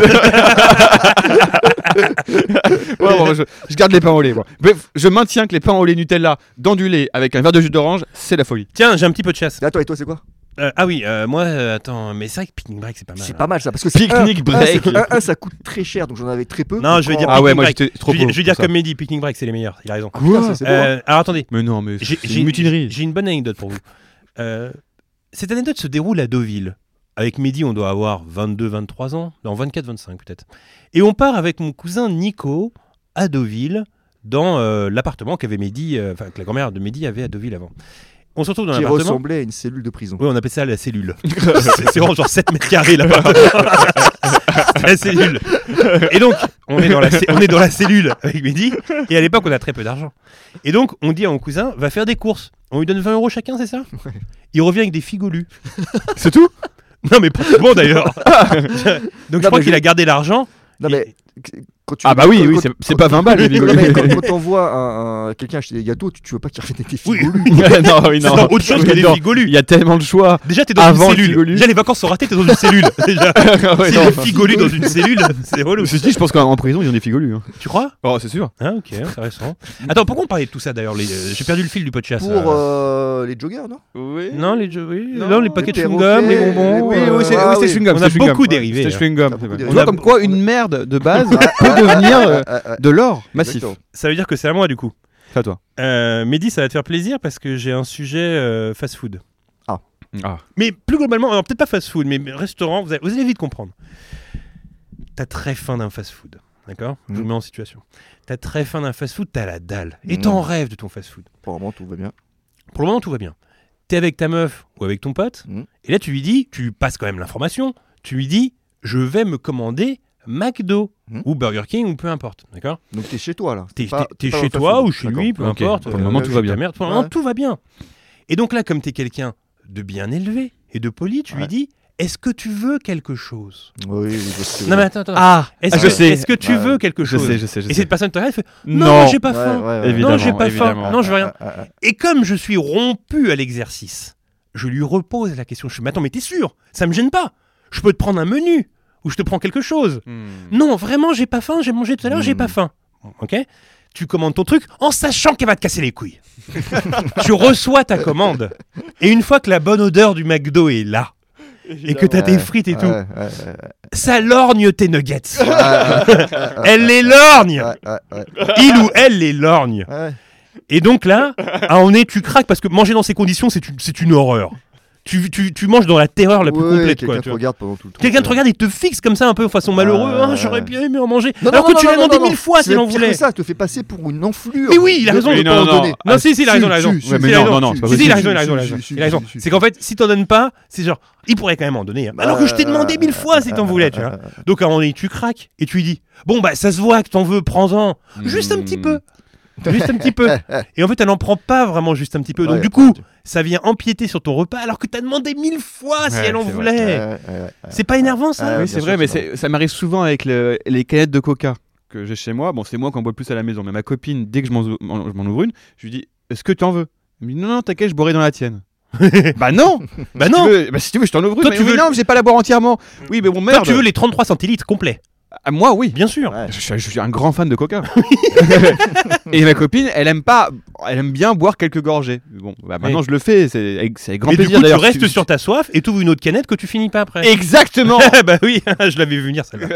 Ouais, bon, je, je garde les pains au lait. Bon. Bref, je maintiens que les pains au lait Nutella dans du lait avec un verre de jus d'orange, c'est la folie. Tiens, j'ai un petit peu de chasse. Attends, et toi, c'est quoi Euh, ah oui, euh, moi, euh, attends, mais c'est vrai que Picnic Break, c'est pas mal. C'est hein. pas mal ça, parce que c'est Pique-nique un- un, break. c'est- un, un, ça coûte très cher, donc j'en avais très peu. Non, Donc, je vais quand- dire Ah ouais, Picnic moi Break. j'étais trop Je vais, pauvre je vais dire pour ça. comme Mehdi, Picnic Break, c'est les meilleurs. Il a raison. Ah, putain, ça, c'est bon. Euh, alors attendez, Mais non, mais j'ai c'est j'ai- une mutinerie. j'ai une bonne anecdote pour vous. Euh, cette anecdote se déroule à Deauville. Avec Mehdi, on doit avoir vingt-deux, vingt-trois ans. Non, vingt-quatre, vingt-cinq peut-être. Et on part avec mon cousin Nico à Deauville, dans euh, l'appartement qu'avait Mehdi, euh, enfin que la grand-mère de Mehdi avait à Deauville avant. On se retrouve dans Qui l'appartement. ressemblait à une cellule de prison. Oui, on appelle ça la cellule. c'est c'est vraiment genre sept mètres carrés l'appartement. C'est la cellule. Et donc, on est, dans la, cé- on est dans la cellule avec Mehdi. Et à l'époque, on a très peu d'argent. Et donc, on dit à mon cousin, va faire des courses. On lui donne vingt euros chacun, c'est ça Ouais. Il revient avec des figolus. C'est tout. Non, mais pas bon d'ailleurs. Donc, je crois mais qu'il je- a gardé l'argent. Non, Et- mais quand tu Ah bah oui, quand- oui, quand- c'est- c'est quand- pas vingt balles, les Non, mais figolus. quand, quand t'envoies un, un- quelqu'un acheter des gâteaux, tu, tu veux pas qu'il revienne avec des Oui. figolus. non, oui, C'est non. dans autre chose que des Non, figolus. Il y a tellement de choix. Déjà, t'es dans Avant une le cellule. figolu. Déjà, les vacances sont ratées, t'es dans une cellule. Déjà. Ouais, Si non. les figolus dans une cellule, c'est relou. Ceci dit, je pense qu'en prison, ils ont des figolus. hein. Tu crois Oh, c'est sûr. Ah, ok, intéressant. Attends, pourquoi on parlait de tout ça d'ailleurs les- euh, J'ai perdu le fil du podcast. Pour euh, les joggers, non Oui. Non, les, jeux- oui. Non, non, les paquets de les chewing-gum, les perroquets, bonbons. Oui, Euh, oui, c'est ah oui, c'était oui. chewing-gum. On a c'était chewing-gum. beaucoup Ouais, dérivé, C'était hein. chewing-gum. On a beaucoup Tu dérivé. vois, On a- comme quoi une merde de base Ah, peut ah, devenir ah, euh, ah, ah, de l'or massif. exactement. Ça veut dire que c'est à moi du coup. C'est à toi. Euh, Mehdi, ça va te faire plaisir parce que j'ai un sujet euh, fast-food. Ah. Mais plus globalement, alors peut-être pas fast-food, mais restaurant, vous allez, vous allez vite comprendre. T'as très faim d'un fast-food, d'accord Je vous Mm. mets en situation. T'as très faim d'un fast-food, t'as la dalle. Et t'en Mm. rêves de ton fast-food. Pour le moment, tout va bien. Pour le moment, tout va bien. T'es avec ta meuf ou avec ton pote, Mm. et là tu lui dis, tu lui passes quand même l'information, tu lui dis, je vais me commander McDo Mm. ou Burger King ou peu importe, d'accord Donc t'es chez toi là. T'es pas- t'es- t'es pas dans chez le toi fast-food. ou chez D'accord. lui, peu Ok. importe. Pour le moment, tout va chez bien. ta mère, pour le moment, Ouais. tout va bien. Et donc là, comme t'es quelqu'un de bien élevé et de poli, tu lui Ouais. dis, est-ce que tu veux quelque chose Oui, oui, je vois ce que tu Non veux mais dire. attends, attends. Ah, Est-ce ah, que, je sais. est-ce que tu Ouais. veux quelque Je chose sais, je sais, je Et sais. cette personne te regarde et fait, non, Non. j'ai pas Ouais, faim. ouais, ouais. Évidemment, Non, j'ai pas faim. évidemment. Non, je veux rien. Ah, ah, ah. Et comme je suis rompu à l'exercice, je lui repose la question. Je lui dis, mais attends, mais t'es sûr Ça me gêne pas. Je peux te prendre un menu ou je te prends quelque chose. Hmm. Non, vraiment, j'ai pas faim. J'ai mangé tout à l'heure, j'ai Mm. pas faim. Bon, ok. Tu commandes ton truc en sachant qu'elle va te casser les couilles. Tu reçois ta commande. Et une fois que la bonne odeur du McDo est là, et que t'as tes Ouais, frites et ouais, tout, ouais, ouais, ouais. ça lorgne tes nuggets. Ouais, ouais, ouais, ouais, Elle les lorgne. ouais, ouais, ouais. Il ou elle les lorgne. Ouais. Et donc là, à en est, tu craques parce que manger dans ces conditions, c'est une, c'est une horreur. Tu, tu, tu manges dans la terreur la plus Ouais, complète. quelqu'un Quoi, te tu vois. regarde pendant tout le temps. Quelqu'un te regarde et te fixe comme ça un peu façon malheureux. Ouais, Ah, ouais, j'aurais ouais. bien aimé en manger. Non, Alors non, que tu non, l'as non, demandé non, mille fois c'est s'il en pire que voulait. ça, te fait passer pour une enflure. Mais oui, il a de- raison de de pas non, en non. donner. Non, si, si, il a Si, raison, il a raison. si, Si, si, Ouais, mais il a non, raison. non, non, c'est pas Si, si, possible. il a raison, il a raison, il a Si, raison. si, Il a raison. si, si. C'est qu'en fait, si t'en donnes pas, c'est genre, il pourrait quand même en donner. hein. Alors que je t'ai demandé mille fois si t'en voulais, tu vois. Donc à un moment donné, tu craques et tu lui dis, bon bah ça se voit que t'en veux, prends-en. Juste un petit peu. Juste un petit peu. Et en fait, elle n'en prend pas vraiment juste un petit peu. Donc Ouais. du coup, ça vient empiéter sur ton repas alors que t'as demandé mille fois si Ouais, elle en c'est vrai. voulait. Ouais, ouais, ouais. C'est pas énervant ça Ouais, Oui, bien c'est sûr vrai, que mais non. c'est- ça m'arrive souvent avec le- les canettes de coca que j'ai chez moi. Bon, c'est moi qui en bois le plus à la maison, mais ma copine, dès que je m'en, m'en- je m'en ouvre une, je lui dis, est-ce que tu en veux Elle me dit, non, non, t'inquiète, je boirai dans la tienne. Bah non. Bah Si non. tu veux- bah si tu veux, je t'en ouvre une. Toi, Mais tu oui, veux- non, j'ai pas la boire entièrement. Oui, mais bon, Toi, merde. tu veux les trente-trois centilitres complets. Ah, moi, oui. Bien sûr. Ouais. Je suis, je suis un grand fan de Coca. Et ma copine, elle aime pas, elle aime bien boire quelques gorgées. Bon, bah maintenant Oui. je le fais, c'est avec, c'est avec grand Mais du plaisir coup, tu d'ailleurs. restes Si- sur ta soif et tu ouvres une autre canette que tu finis pas après. Exactement. bah oui, je l'avais vu venir celle-là.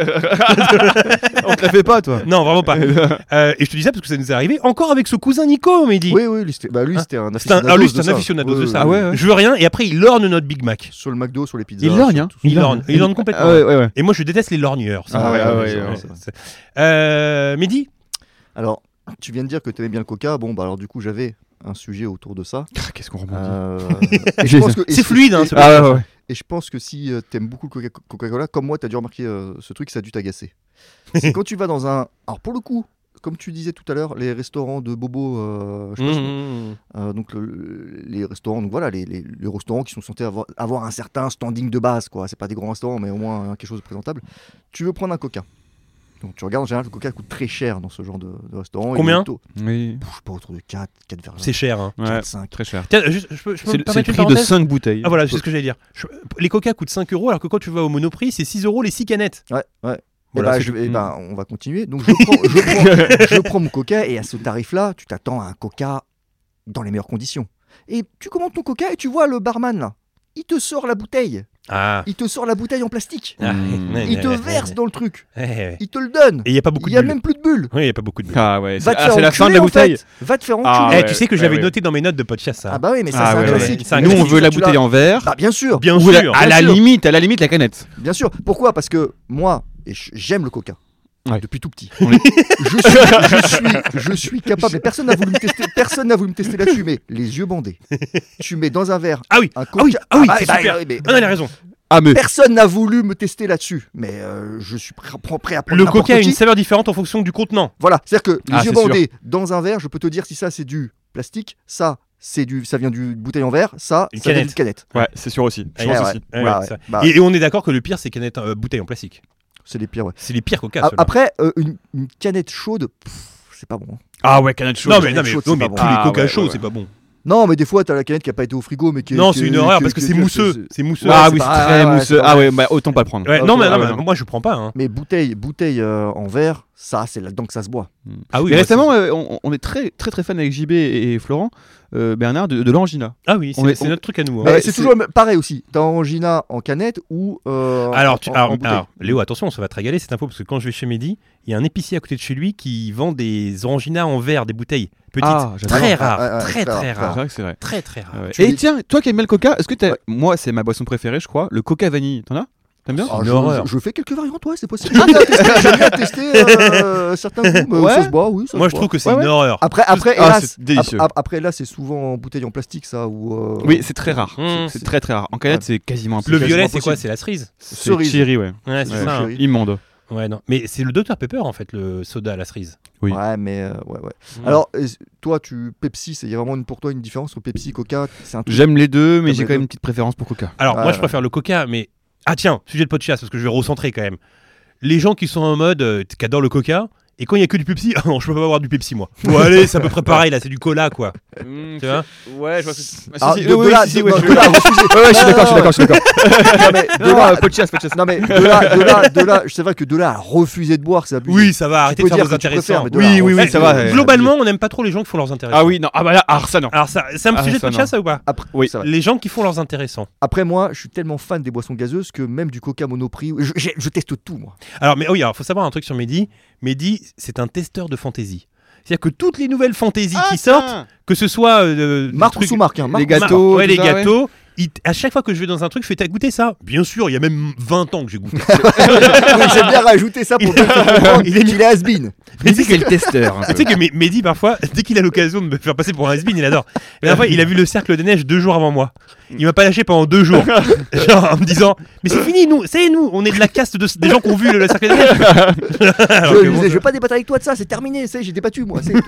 On te la fait pas, toi. Non, vraiment pas. Euh, et je te dis ça parce que ça nous est arrivé encore avec ce cousin Nico, Mehdi. Oui, oui, lui, c'était bah, lui, Hein c'était un C'est un, aficionado. ah, lui, c'est de un ça. aficionado Oui, de oui, ça. Ah ouais, ouais. Je veux rien et après il lorne notre Big Mac. Sur le McDo, sur les pizzas. Il lorgne, hein. sur tout. Il lorne, il lorne complètement. Ah ouais, ouais, ouais. Et moi je déteste les lorgneurs. ça. Ah ouais, Ah ouais, ouais, c'est ouais, vrai, ouais. c'est vrai. C'est- Euh, Mehdi. Alors, tu viens de dire que tu aimais bien le Coca. Bon, bah alors du coup, j'avais un sujet autour de ça. Ah, qu'est-ce qu'on rebondit. Euh, et je pense que- et C'est je- fluide, hein, et- c'est Ah ouais, ouais. Et je pense que si euh, t'aimes beaucoup le Coca- Coca-Cola, comme moi, t'as dû remarquer euh, ce truc, ça a dû t'agacer. C'est quand tu vas dans un. Alors pour le coup, comme tu disais tout à l'heure, les restaurants de Bobo, euh, je sais pas si- Mmh. euh, donc le- les restaurants, donc voilà, les, les- les restaurants qui sont censés avoir, avoir un certain standing de base, quoi. C'est pas des grands restaurants, mais au moins hein, quelque chose de présentable. Tu veux prendre un Coca. Donc tu regardes en général, le Coca coûte très cher dans ce genre de, de restaurant. Combien Il est tôt- Oui. Je sais pas, autour de quatre, quatre virgule C'est cher. Hein. Ouais, cinq. très cher. Tiens, juste, je peux, je peux C'est me le, c'est le permettre une prix de parenthèse cinq bouteilles. Ah voilà, c'est ce que j'allais dire. Je- les Coca coûtent cinq euros alors que quand tu vas au Monoprix, c'est six euros les six canettes. Ouais, ouais. Et Voilà, bah, c'est je, tout. eh ben, on va continuer. Donc je prends, je, prends, je prends mon Coca et à ce tarif-là, tu t'attends à un Coca dans les meilleures conditions. Et tu commandes ton Coca et tu vois le barman là, il te sort la bouteille, Ah. il te sort la bouteille en plastique, Ah, Mmh. ouais, il te ouais, verse ouais, dans le truc, ouais, ouais. il te le donne. Et il n'y a pas beaucoup Il de y a bulles. même plus de bulles. Oui, il n'y a pas beaucoup de bulles. Ah ouais, c'est Va te ah, faire c'est la fin de enculer, la en bouteille. fait. Va te faire Ah enculer. Eh, ouais, tu sais que ouais, j'avais ouais. noté dans mes notes de podcast ça. Ah bah oui, mais ça Ah c'est ouais, un ouais. classique. C'est un Nous, on classique. veut la Tu bouteille l'as- en verre. Bah bien sûr, Bien Ou la- sûr. à bien la sûr. limite, à la limite, la canette. bien sûr. Pourquoi? Parce que moi, et j- j'aime le Coca. Ouais. Depuis tout petit. On est- je, suis, je, suis, je suis capable, mais personne n'a voulu me tester, personne n'a voulu me tester là-dessus, mais les yeux bandés. Tu mets dans un verre Ah oui. un Coca. Ah oui, ah oui, bah, c'est bah, super. oui, mais Ah non, il a raison. Ah mais personne n'a voulu me tester là-dessus, mais euh, je suis prêt, prêt- prêt à prendre Le n'importe Coca a qui. une saveur différente en fonction du contenant. Voilà, c'est-à-dire que les Ah, yeux c'est sûr. bandés dans un verre, je peux te dire si ça c'est du plastique, ça c'est du, ça vient d'une bouteille en verre, ça Une ça vient canette. d'une canette. ouais, c'est sûr aussi. Je Ouais, pense ouais. aussi. Ouais, Bah, ouais, ouais. ça. Bah, Et, et on est d'accord que le pire c'est canette euh, bouteille en plastique. c'est les pires, ouais. C'est les pires Coca. A- ceux-là. Après, euh, une, une canette chaude, pff, c'est pas bon. Ah ouais, canette chaude. non mais, canette non, mais, chaude, non, c'est mais pas tous bon. les Ah, Coca ouais, chauds ouais, c'est pas bon. Non, mais des fois, t'as la canette qui a pas été au frigo, mais qui. Non, qui- c'est une horreur qui- parce que qui- c'est qui- mousseux. c'est- C'est mousseux. Ah Ouais, oui, c'est c'est pas- très ouais, ouais, mousseux. c'est Ah pas- ouais, bah autant pas le prendre. Ouais, Ok, non mais, ah non, ouais, mais non. moi je prends pas. Hein. Mais bouteille, bouteille euh, en verre, ça, c'est là-dedans que ça se boit. Ah oui. Mais moi, récemment, euh, on, on est très très très fan avec J B et Florent, euh, Bernard, de, de l'angina. c'est- Ah oui, on c'est est- c'est on- notre truc à nous. hein. Mais Ouais, c'est c'est- toujours le- pareil aussi. T'as Angina en canette ou. euh, Alors, en- tu- en- alors, en bouteille. alors, Léo, attention, ça va te régaler cette info parce que quand je vais chez Mehdi, il y a un épicier à côté de chez lui qui vend des oranginas en verre, des bouteilles petites, Ah, j'adore. très Ouais, rares, ouais, ouais, très très très rare, C'est rares, vrai que c'est vrai. très très rares. Ouais. Tu Et les- tiens, toi qui aimes bien le coca, est-ce que t'as. Ouais. Moi, c'est ma boisson préférée, je crois, le coca vanille. T'en as T'aimes bien Ah, une je, horreur. je- je fais quelques variantes, ouais, c'est possible. J'aime bien tester, j'aime bien tester euh, certains goûts, mais Ouais. ça se boit, oui. Ça Moi, se je boit. trouve que c'est Ouais, une ouais. horreur. Après, après, Ah, hélas, c'est délicieux. ap- ap- après là, c'est souvent en bouteille en plastique, ça, ou. euh, Oui, c'est très rare. Mmh. C'est très très rare. En canette, Ouais. c'est quasiment Le impossible. violet, quasiment c'est quoi? possible. C'est la cerise. C'est Cerise. cherry, ouais. Ouais, c'est Ouais, ça. hein. chérie. Immonde. Ouais, non. Mais c'est le docteur Pepper en fait, le soda à la cerise. Oui. Ouais, mais euh, ouais, ouais. Mmh. Alors, euh, toi, tu Pepsi, c'est il y a vraiment une, pour toi une différence entre Pepsi, Coca, c'est un truc. J'aime les deux, mais J'aime j'ai les quand même deux. une petite préférence pour coca. Alors, Ouais, moi, je ouais. préfère le Coca, mais ah tiens, sujet de podcast parce que je vais recentrer quand même. Les gens qui sont en mode euh, qui adorent le Coca. Et quand il y a que du Pepsi, ah non, je peux pas boire du Pepsi moi. Bon allez, c'est à peu près pareil là, c'est du cola quoi. Tu vois? Ouais, je vois Ah, de, de là, de, ouais, non, je- de là, refusez. Ouais, ouais, je suis d'accord, je suis d'accord, je suis d'accord. Non, mais de Non, là- euh, podcast, podcast. non, mais de là, de là, de là, c'est vrai que de là à refuser de boire, c'est abusé. Oui, ça va, arrêtez peux de faire dire vos que tu préfères, intéressants. mais de Oui, là, oui, oui, refuser- ça va, euh, ouais. Globalement, on n'aime pas trop les gens qui font leurs intéressants. Ah oui, non, ah bah là, ah, ça non. Alors ça, c'est un Ah, sujet de ça, podcast ça ou pas? Après, Oui. ça va. Les gens qui font leurs intéressants. Après, moi, je suis tellement fan des boissons gazeuses que même du Coca Monoprix, je, je- je teste tout, moi. Alors mais oui, alors faut savoir un truc sur Mehdi. Mehdi, c'est un testeur de fantaisie. C'est-à-dire que toutes les nouvelles fantaisies qui sortent, que ce soit euh, des Marque ou trucs- sous-marque, hein, marque les ou sous-marque. gâteaux, ouais, tout les ça, ouais. gâteaux. il- à chaque fois que je vais dans un truc, je fais t'as goûté ça? Bien sûr, il y a même vingt ans que j'ai goûté. Oui, j'aime bien rajouter ça pour bien faire comprendre Il est qu'il est has-been. Mais c'est quel testeur. un Tu peu. sais que Meh- Mehdi, parfois, dès qu'il a l'occasion de me faire passer pour un has-been, il adore. Mais la fois, il a vu le cercle des neiges deux jours avant moi. Il m'a pas lâché pendant deux jours. Genre en me disant, mais c'est fini, nous, c'est nous, on est de la caste de, des gens qui ont vu le, le cercle des neiges. Alors Je que lui bon, disais, je vais pas débattre avec toi de ça, c'est terminé, c'est, j'ai débattu, moi. c'est-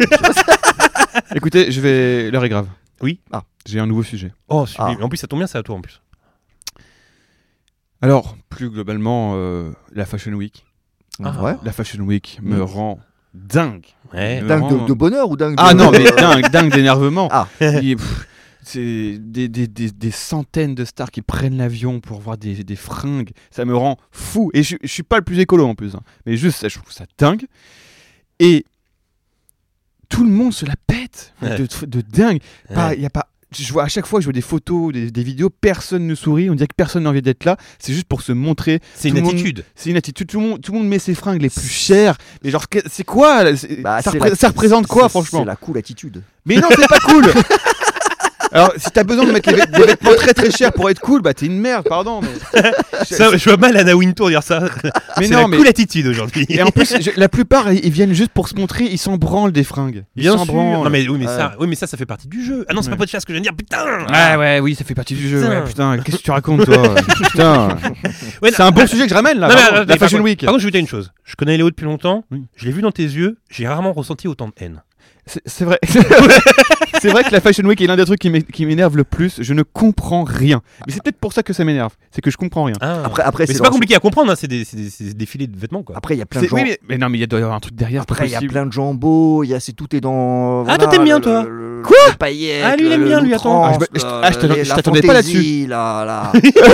Écoutez, je vais. L'heure est grave. Oui. Ah. J'ai un nouveau sujet. Oh, sublime. Ah. En plus, ça tombe bien, c'est à toi en plus. Alors, plus globalement, euh, la Fashion Week. Ah. Ouais. La Fashion Week me Mm. rend dingue. Ouais. Me Dingue rend- de, de bonheur ou dingue de... Ah non, mais dingue, dingue d'énervement. Ah. Il- pff, c'est des, des, des, des centaines de stars qui prennent l'avion pour voir des, des fringues. Ça me rend fou. Et je, je suis pas le plus écolo en plus. Hein. Mais juste, ça, je trouve ça dingue. Et tout le monde se la pète. Ouais. De, de dingue. Pas, Ouais. y a pas... Je vois à chaque fois que je vois des photos, des, des vidéos, personne ne sourit. On dirait que personne n'a envie d'être là. C'est juste pour se montrer. C'est Tout une le monde- attitude. C'est une attitude. Tout le monde, tout le monde met ses fringues les plus chères. Mais genre, que- c'est quoi là C'est- Bah, ça, c'est repré- la- ça représente quoi, c'est- franchement C'est la cool attitude. Mais non, c'est pas cool. Alors, si t'as besoin de mettre les vêt- des vêtements très très chers pour être cool, bah t'es une merde, pardon. Mais, Ça, je vois mal Anna Wintour dire ça. mais c'est non, la mais cool attitude aujourd'hui. et en plus, je- la plupart ils ils viennent juste pour se montrer, ils s'en branlent des fringues. Ils Bien s'en sûr. branlent. Non mais oui mais Ouais. ça, oui mais ça, ça fait partie du jeu. Ah non, c'est Ouais. pas podcast que je viens de dire. Putain. Ah ouais, oui, ça fait partie du jeu. Putain. Ouais, putain, qu'est-ce que tu racontes toi Putain. Ouais, C'est un bon sujet que je ramène là. Non, mais, vraiment, euh, la par Fashion contre- Week. Par contre, je vais vous dire une chose. Je connais Léo depuis longtemps. Oui. Je l'ai vu dans tes yeux. J'ai rarement ressenti autant de haine. C'est c'est vrai. C'est vrai que la Fashion Week est l'un des trucs qui m'é- qui m'énerve le plus. Je ne comprends rien. Mais c'est peut-être pour ça que ça m'énerve. C'est que je comprends rien. Ah. Après, après mais c'est c'est pas leur- compliqué à comprendre. Hein. C'est des, c'est des, c'est des défilés de vêtements quoi. Après, il y a plein de C'est- gens. oui, mais, mais non, mais il doit y avoir un truc derrière. c'est pas Après, il y a possible. plein de gens beaux, il y a c'est tout est dans. Ah, voilà, toi, t'aimes bien, le- toi le- le- Quoi les paillettes, Ah, lui, il aime le- bien, lui, attends. Ah, je l'outrance, me- je- le- ah, je t'attendais- les- je la t'attendais pas là-dessus. fantaisie, là, là.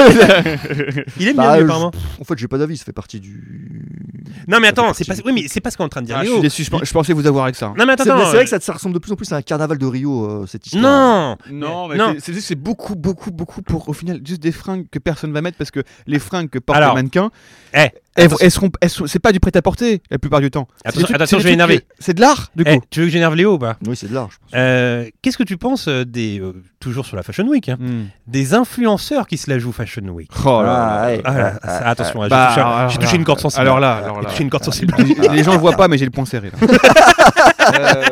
Il aime Bah, bien lui, je- apparemment. En fait, j'ai pas d'avis, ça fait partie du. Non mais ça attends, fait c'est pas. partie Oui mais c'est pas ce qu'on est en train de dire. Ah, je Léo. suis déçu. Je, pens- je pensais vous avoir avec ça. Non mais attends. C'est attends, c'est vrai euh, que ça, ça ressemble de plus en plus à un carnaval de Rio, euh, cette histoire. Non. Non, mais Non. c'est- c'est juste c'est beaucoup, beaucoup, beaucoup pour au final juste des fringues que personne va mettre parce que les fringues que portent Alors, les mannequins, Eh. elles, attention. elles seront, elles sont- c'est pas du prêt-à-porter la plupart du temps. C'est Attention, des trucs- attention, c'est je vais des trucs énerver. que- C'est de l'art du Eh, coup. tu veux que j'énerve Léo ou pas? Oui, c'est de l'art, je pense. Euh, Qu'est-ce que tu penses euh, des euh, toujours sur la Fashion Week, hein, Hmm. des influenceurs qui se la jouent Fashion Week? Oh là là. Ah, ouais. Ah là, Ah, ça, ah, attention, ah, j'ai bah, touché, alors j'ai là, touché une corde sensible. alors là, alors J'ai là. touché une corde sensible. Les, les gens le voient pas, mais j'ai le poing serré là. Euh,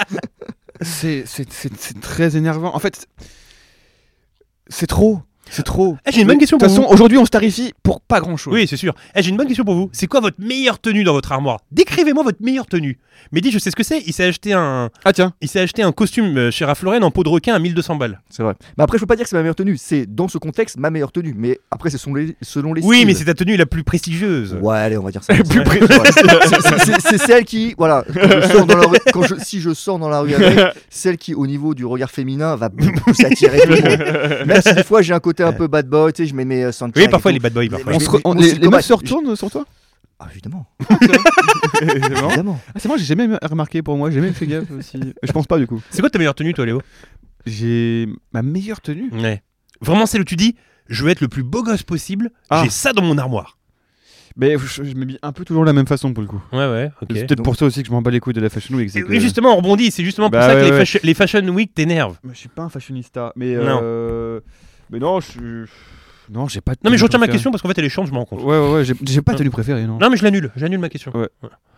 c'est c'est- c'est- c'est très énervant. En fait, c'est trop. C'est trop. Eh, j'ai une bonne question De toute pour façon, aujourd'hui, on se tarifie pour pas grand-chose. Oui, c'est sûr. Eh, j'ai une bonne question pour vous. C'est quoi votre meilleure tenue dans votre armoire? Décrivez-moi votre meilleure tenue. Mehdi, je sais ce que c'est. Il s'est acheté un, Ah tiens. il s'est acheté un costume euh, chez Ralph Lauren en peau de requin à mille deux cents balles. C'est vrai. Mais après, je peux pas dire que c'est ma meilleure tenue. C'est dans ce contexte ma meilleure tenue. Mais après, c'est selon les, selon les Oui, styles. mais c'est ta tenue la plus prestigieuse. Ouais, allez, on va dire ça. Le plus Ouais. Ouais. C'est- c'est- C'est celle qui, voilà, quand je sors dans la rue, quand je, si je sors dans la rue avec, celle qui, au niveau du regard féminin, va beaucoup s'attirer tout le monde. Même si des fois j'ai un côté un peu bad boy, tu sais, je mets mes euh, Sunshine Oui, parfois et les tout. bad boys. Mais- Parfois. mais- On se re- on- mon les, style les combat, meufs se je- retournent sur toi. Ah, évidemment. C'est marrant. évidemment. Ah, c'est moi, j'ai jamais remarqué pour moi, j'ai jamais fait gaffe aussi. Je pense pas du coup. C'est quoi ta meilleure tenue, toi, Léo? J'ai ma meilleure tenue. Ouais. Vraiment, celle où tu dis, je veux être le plus beau gosse possible. Ah. J'ai ça dans mon armoire. Mais je, je m'habille un peu toujours de la même façon pour le coup. Ouais, ouais. Ok. C'est peut-être pour ça aussi que je m'en bats les couilles de la Fashion Week. c'est Et que- oui, justement, on rebondit. C'est justement pour Bah ça ouais, que les, ouais. fashion- les Fashion Week t'énervent. Mais je suis pas un fashionista. Mais Non. euh... mais non, je suis. Non, j'ai pas. de Non, mais je tenue retiens ma préférée. question parce qu'en fait, elle est chiante, je me rends compte. Ouais, ouais, ouais. J'ai, j'ai pas de tenue préférée, non. Non, mais je l'annule. J'annule ma question. Ouais.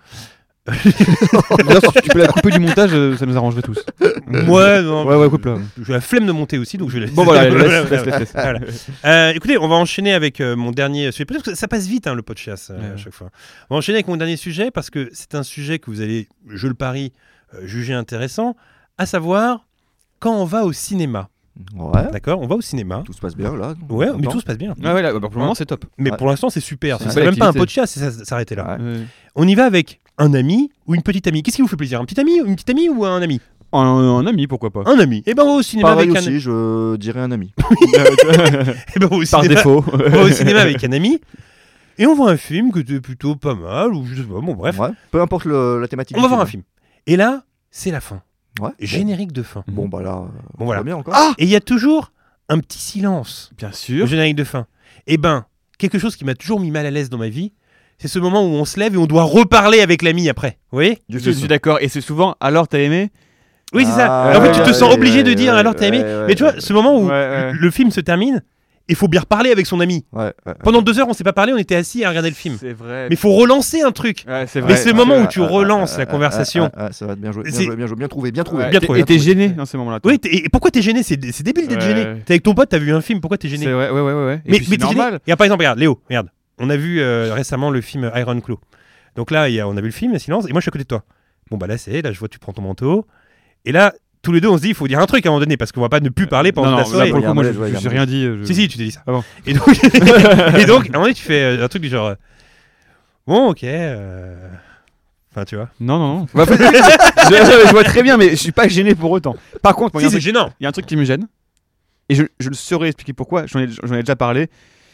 D'ailleurs, si tu peux la couper du montage, euh, ça nous arrangerait tous. Ouais, non. Ouais, ouais, coupe là. J'ai la flemme de monter aussi, donc je vais laisser. Bon, voilà, laisse, Voilà, laisse, voilà. laisse, laisse. Voilà. Euh, écoutez, on va enchaîner avec euh, mon dernier sujet. Peut-être que ça passe vite, hein, le podcast, euh, Ouais. à chaque fois. On va enchaîner avec mon dernier sujet parce que c'est un sujet que vous allez, je le parie, euh, juger intéressant, à savoir quand on va au cinéma. Ouais. D'accord? On va au cinéma. Tout se passe bien là. Ouais, mais Content. tout se passe bien. Ah ouais, là, bah, pour le moment, c'est top. Mais Ouais. pour l'instant, c'est super. C'est C'est une c'est belle même pas un activité. podcast, c'est ça ça s'arrêter là. Ouais. Ouais. On y va avec un ami ou une petite amie. Qu'est-ce qui vous fait plaisir? Un petit ami, une petite amie ou un ami? Un, un ami, pourquoi pas. Un ami. Et ben on va au cinéma Pareil avec aussi, un. je dirais un ami. Eh ben, on va au Par cinéma- défaut. On va au cinéma avec un ami. Et on voit un film que c'est plutôt pas mal ou je sais pas. Bon bref, Ouais. Peu importe le- la thématique. on du va voir un film. Et là, c'est la fin. Ouais. Générique de fin. Bon, bah là. Bon, voilà. Bien encore. Ah Et il y a toujours un petit silence. Bien Le sûr. générique de fin. Et ben, quelque chose qui m'a toujours mis mal à l'aise dans ma vie, c'est ce moment où on se lève et on doit reparler avec l'ami après. Vous voyez? Du Je film. suis d'accord. Et c'est souvent, alors t'as aimé Oui, c'est ça. Ah, En fait, tu te ouais, sens ouais, obligé de ouais, dire ouais, alors t'as aimé. ouais, ouais, Mais tu vois, ouais. ce moment où Ouais, ouais. le film se termine, il faut bien reparler avec son ami. Ouais, ouais. Pendant deux heures, on s'est pas parlé, on était assis à regarder le film. C'est vrai. Mais il faut relancer un truc. Ouais, c'est Mais vrai. c'est le Ouais, moment c'est où vrai. tu relances la conversation. Ah, ah, ah, ça va être bien joué, bien C'est- joué, bien joué, bien trouvé, bien trouvé. Ouais, Bien t'es- trouvé. Et t'es gêné dans ces moments-là. toi. Oui, t'es- et pourquoi t'es gêné? C'est c'est débile d'être Ouais. gêné. T'es avec ton pote, t'as vu un film, pourquoi t'es gêné? C'est vrai, ouais, ouais, ouais. ouais. Et Mais, puis mais c'est t'es gêné. normal. Et par exemple, regarde, Léo, regarde. On a vu euh, récemment le film Iron Claw. Donc là, il y a, on a vu le film, silence, et moi je suis à côté de toi. Bon bah là c'est, là je vois tu prends ton manteau. Et là, tous les deux on se dit il faut dire un truc à un moment donné parce qu'on va pas ne plus parler pendant Non, la non, soirée. là, pour le Il y a coup, moi, un je- malaise, ouais, il y a je- j'ai un rien dit. euh, je- Si si, tu t'es dit ça. Ah bon. Et donc, et donc à un moment donné tu fais euh, un truc du genre euh, bon ok. euh, Enfin tu vois. Non, non, non. Bah, je, je vois très bien, mais je suis pas gêné pour autant. Par contre, moi, il y a Si un c'est truc- gênant. il y a un truc qui me gêne. Et je, je le saurais expliquer pourquoi, j'en ai, j'en ai déjà parlé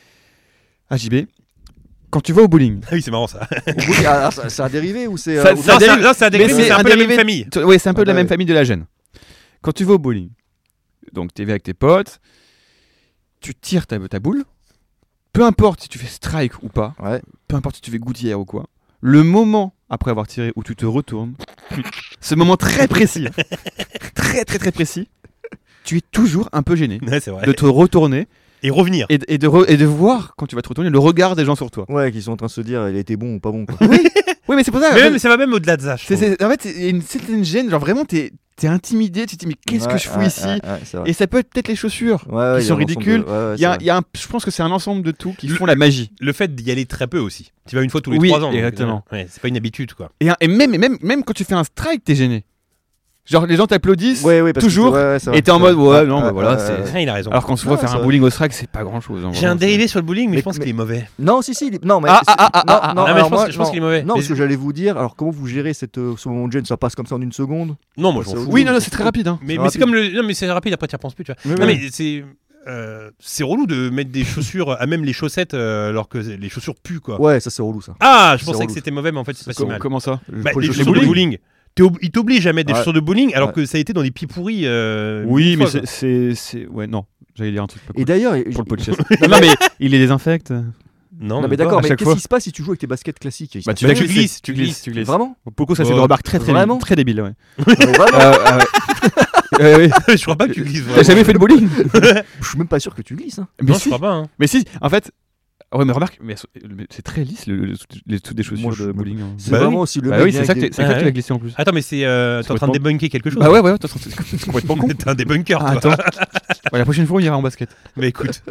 à J B. Quand tu vas au bowling, Ah oui, c'est marrant ça. Au bout, ah, ça- c'est un dérivé ou c'est. Ça- euh, ou ça- non, c'est un- dérive- non, c'est un dérivé, mais mais c'est un peu la même dérivé- famille. t- ouais, c'est un peu Ah de la bah même ouais. famille de la gêne. Quand tu vas au bowling, donc tu es avec tes potes, tu tires ta, ta boule, peu importe si tu fais strike ou pas, Ouais. peu importe si tu fais gouttière ou quoi, le moment après avoir tiré où tu te retournes, ce moment très précis, très très très précis, tu es toujours un peu gêné Ouais, c'est vrai. de te retourner Et revenir. et, et de re- et de voir, quand tu vas te retourner, le regard des gens sur toi. Ouais, qui sont en train de se dire, il a été bon ou pas bon. Quoi. Oui, oui, mais c'est pour ça. Mais même, ça va même au-delà de ça. je c'est, trouve. c'est- en fait, il y a une certaine gêne, genre vraiment, t'es, t'es intimidé, tu te dis, mais qu'est-ce Ouais, que je fous ouais, ici ouais, ouais, c'est vrai. Et ça peut être peut-être les chaussures Ouais, ouais, qui il y a sont un ensemble ridicules. de- ouais, ouais, Il y a, c'est il y a un, je pense que c'est un ensemble de tout qui Le- font la magie. Le fait d'y aller très peu aussi. Tu vas une fois tous les Oui, trois ans. donc, exactement. euh, ouais, c'est pas une habitude quoi. Et, un- et même, et même, même quand tu fais un strike, t'es gêné. Genre, les gens t'applaudissent, Ouais, ouais, parce que toujours, c'est- ouais, ouais, c'est vrai, et t'es en c'est mode, vrai. ouais, non, bah voilà, c'est- Ah, il a raison. alors qu'on se Non, voit faire ça- un bowling au strike, c'est pas grand chose. J'ai un dérivé sur le bowling, mais, Mais- je pense mais- qu'il est mauvais. Non, si, si. il est- Non, mais. Ah, c'est- ah, ah, non, ah, non, ah, mais alors je pense- moi, je pense non. qu'il est mauvais. Non, Mais- parce que j'allais vous dire, alors comment vous gérez cette, euh, ce moment de gêne? Ça passe comme ça en une seconde? Non, moi je C'est m'en fous. autre Oui, chose. non, non, c'est très rapide. Hein. Mais, C'est mais c'est rapide. comme le. Non, mais c'est rapide, après tu y repenses plus, tu vois. Oui, non, oui. mais c'est. euh, c'est relou de mettre des chaussures à même les chaussettes euh, alors que les chaussures puent quoi. Ouais, ça c'est relou ça. Ah, je C'est pensais relou. que c'était mauvais, mais en fait c'est pas si Comment, mal. comment ça Bah, Pour les les chaussures de bowling. bowling. T'es ob- Ils t'obligent à mettre des Ouais. chaussures de bowling alors Ouais. que ça a été dans des pieds pourris. euh, Oui, mille mais fois, c'est, quoi. c'est, c'est- ouais, non, j'allais dire un truc pas Et cool d'ailleurs. pour le podcast. non, non, mais il les désinfecte. Non, Non, mais mais pas. d'accord, à mais chaque qu'est-ce fois. qui se passe si tu joues avec tes baskets classiques? Il se Bah, passe tu Bah, vas tu rien. glisses, tu tu glisses, glisses. tu glisses. Vraiment? Pour le coup, ça c'est Ouais. une remarque très très, Vraiment très débile, ouais. Non, mais vraiment, Euh, ah ouais. Euh, oui. Je crois pas que tu glisses T'as vraiment. jamais fait de bowling? je suis même pas sûr que tu glisses. Hein. Mais Non, je si. crois pas. hein. Mais si, en fait. Ouais, mais remarque, mais mais c'est très lisse le, le- les toutes des chaussures Moi, je- de bowling. hein. C'est Bah vraiment oui. aussi le Bah mec oui, vient c'est ça que avec t'es- des- c'est ça que tu Ouais. vas glisser en plus. Attends, mais c'est. euh, T'es en train de débunker quelque chose. Bah ouais, ouais, t'es c'est complètement con. T'es un débunker. Ah, toi. attends. Ouais, la prochaine fois, on ira en basket. Mais écoute.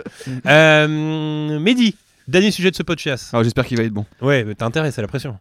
euh, Mehdi, dernier sujet de ce podcast. Alors j'espère qu'il va être bon. Ouais, mais t'as intérêt, c'est la pression.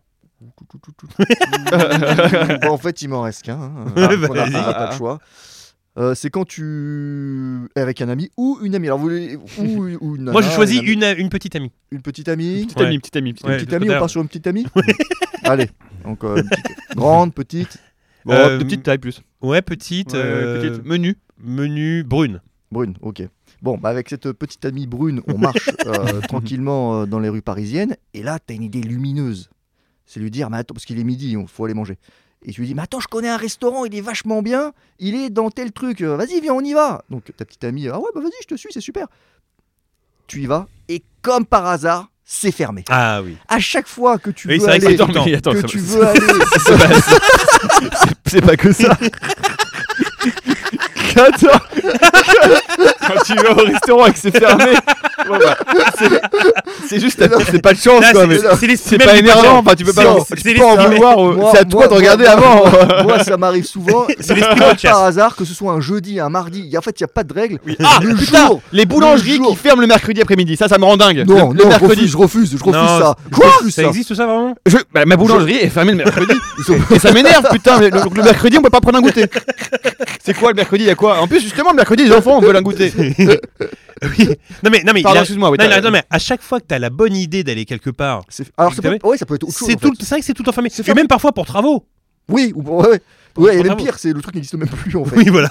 Bon, en fait, il m'en reste qu'un. hein. Bah, On a- on vas-y. n'a pas de choix. Euh, c'est quand tu es avec un ami ou une amie. Alors, vous voulez- ou, ou une Moi, nana, je choisis une, amie. une, une petite amie. Une petite amie. Petite Ouais. amie, petite amie, petite Ouais. amie. Petite de amie, tout à on l'heure. part sur une petite amie. Allez, donc euh, une petite- grande, petite, Bon, Euh, de petite taille plus. Ouais, petite. Ouais, euh, petite. Menu. Menu brune. brune. Ok. Bon, bah avec cette petite amie brune, on marche euh, tranquillement euh, dans les rues parisiennes. Et là, t'as une idée lumineuse. C'est lui dire, mais attends, parce qu'il est midi, il faut aller manger. Et tu lui dis, mais attends, je connais un restaurant, il est vachement bien, il est dans tel truc, euh, vas-y, viens, on y va. Donc ta petite amie, ah ouais, bah vas-y, je te suis, c'est super. Tu y vas, et comme par hasard, c'est fermé. Ah oui. À chaque fois que tu Oui, veux c'est vrai que aller, c'est tout le temps. mais attends, que ça- tu ça- veux aller, C'est pas que ça. Attends. Quand tu vas au restaurant et que c'est fermé, ouais, bah, c'est- c'est juste, la- c'est pas de chance Là, quoi. c'est- Mais c'est l'esprit c'est même pas du énervant. patient. Enfin, tu peux C'est- pas, c'est tu peux l'esprit en même- vouloir. au- Moi- C'est à toi moi- de regarder moi- avant. moi ça m'arrive souvent. C'est l'esprit Comme podcast. par hasard, que ce soit un jeudi, un mardi, y a- en fait, il n'y a pas de règle. Ah le putain, jour, les boulangeries le jour. qui ferment le mercredi après-midi, ça, ça me rend dingue. Non, le, le non, je mercredi. refuse, je refuse, je refuse Non, ça. Je Quoi refuse Ça ça. existe ça vraiment Je- bah, ma boulangerie est fermée le mercredi. Et ça m'énerve, putain. Mais le, le mercredi, on peut pas prendre un goûter. C'est quoi le mercredi? Y a quoi? En plus, justement, le mercredi, les enfants veulent un goûter. Oui. Non mais non mais Pardon, il a- excuse-moi. ouais, non, t'as- non, non, mais à chaque fois que t'as la bonne idée d'aller quelque part, C'est- Alors, ça Vous peut, savez, ouais, ça peut être autre chose. c'est en tout. fait. C'est vrai que c'est tout enfermé. C'est Et fermé. même parfois pour travaux. Oui, ou- ouais, ouais. Ouais, et même Bravo. pire, c'est le truc qui n'existe même plus en fait. Oui voilà.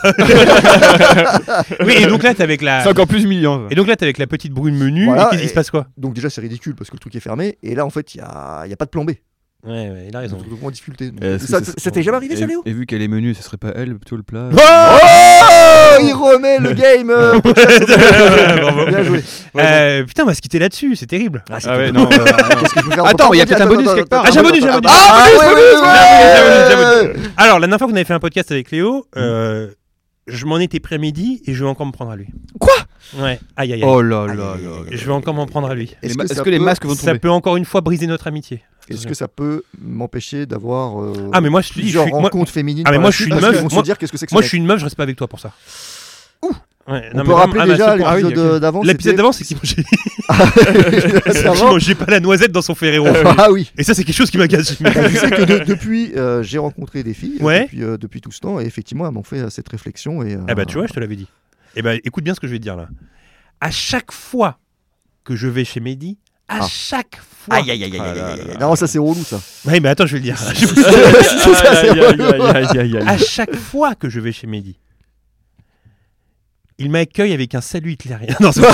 Oui et donc là t'es avec la. C'est encore plus humiliant. ça. Et donc là t'es avec la petite brune menu. Voilà, et qu'est-ce qui et- se passe quoi? Donc, déjà, c'est ridicule parce que le truc est fermé. Et là, en fait, il n'y a, il y a pas de plan B. Ouais ouais il a raison. Donc, en difficulté. Donc, Est-ce que ça, c'est- ça t'est jamais arrivé, ça, Et- Léo? Et vu qu'elle est menue, ce serait pas elle plutôt le plat? Oh, il remet le game. euh, Bravo. Bien joué. Euh, putain on va se quitter là-dessus c'est terrible. Ah, c'est Ah ouais, tout. non. euh, Qu'est-ce que je peux faire? Attends, On peut il y a pas peut-être un attends, bonus attends, quelque part. attends, Ah, j'ai un attends, bonus, j'ai un attends. bonus. Ah, Ah, oui, bonus, oui, bonus, oui, bonus, oui. Alors la dernière fois qu'on avait fait un podcast avec Léo, euh, je m'en étais pris à midi et je vais encore me prendre à lui. Quoi? Ouais. Aïe aïe aïe. Oh là Aïe, là aïe, là. aïe, là. Je vais encore m'en prendre à lui. Les Est-ce ma- que, Est-ce ça que les peut- masques vont Ça tomber? peut encore une fois briser notre amitié. Est-ce que ça peut m'empêcher d'avoir euh, Ah mais moi je te dis, je plusieurs suis, moi, rencontres féminines Ah, mais par moi, la je suis suite une parce qu'ils meuf, vont se moi- dire qu'est-ce que c'est que ce moi je mec. suis une meuf, je reste pas avec toi pour ça. Ouh. Ouais, On non, peut mais rappeler vraiment, déjà ah, bah, l'épisode c'est- euh, d'avant. L'épisode c'était- d'avant c'est qu'il mangeait... C'est qu'il avant. mangeait pas la noisette dans son Ferrero. Ah oui. Et ça c'est quelque chose qui m'agace. Bah, je sais que de- depuis, euh, j'ai rencontré des filles euh, Ouais. depuis, euh, depuis tout ce temps et effectivement, elles m'ont fait euh, cette réflexion. Et, euh, Eh bah tu vois, je te l'avais dit. Eh bah écoute bien ce que je vais te dire là. À chaque fois que je vais chez Mehdi, à Ah. chaque fois... Aïe, aïe, aïe, aïe, aïe, aïe, aïe. Non, ça c'est relou ça. Ouais mais attends, je vais le dire. Ça, c'est Aïe, aïe, relou. aïe, aïe, aïe, aïe. À chaque fois que je vais chez Mehdi, il m'accueille avec un salut hitlérien. Non, c'est pas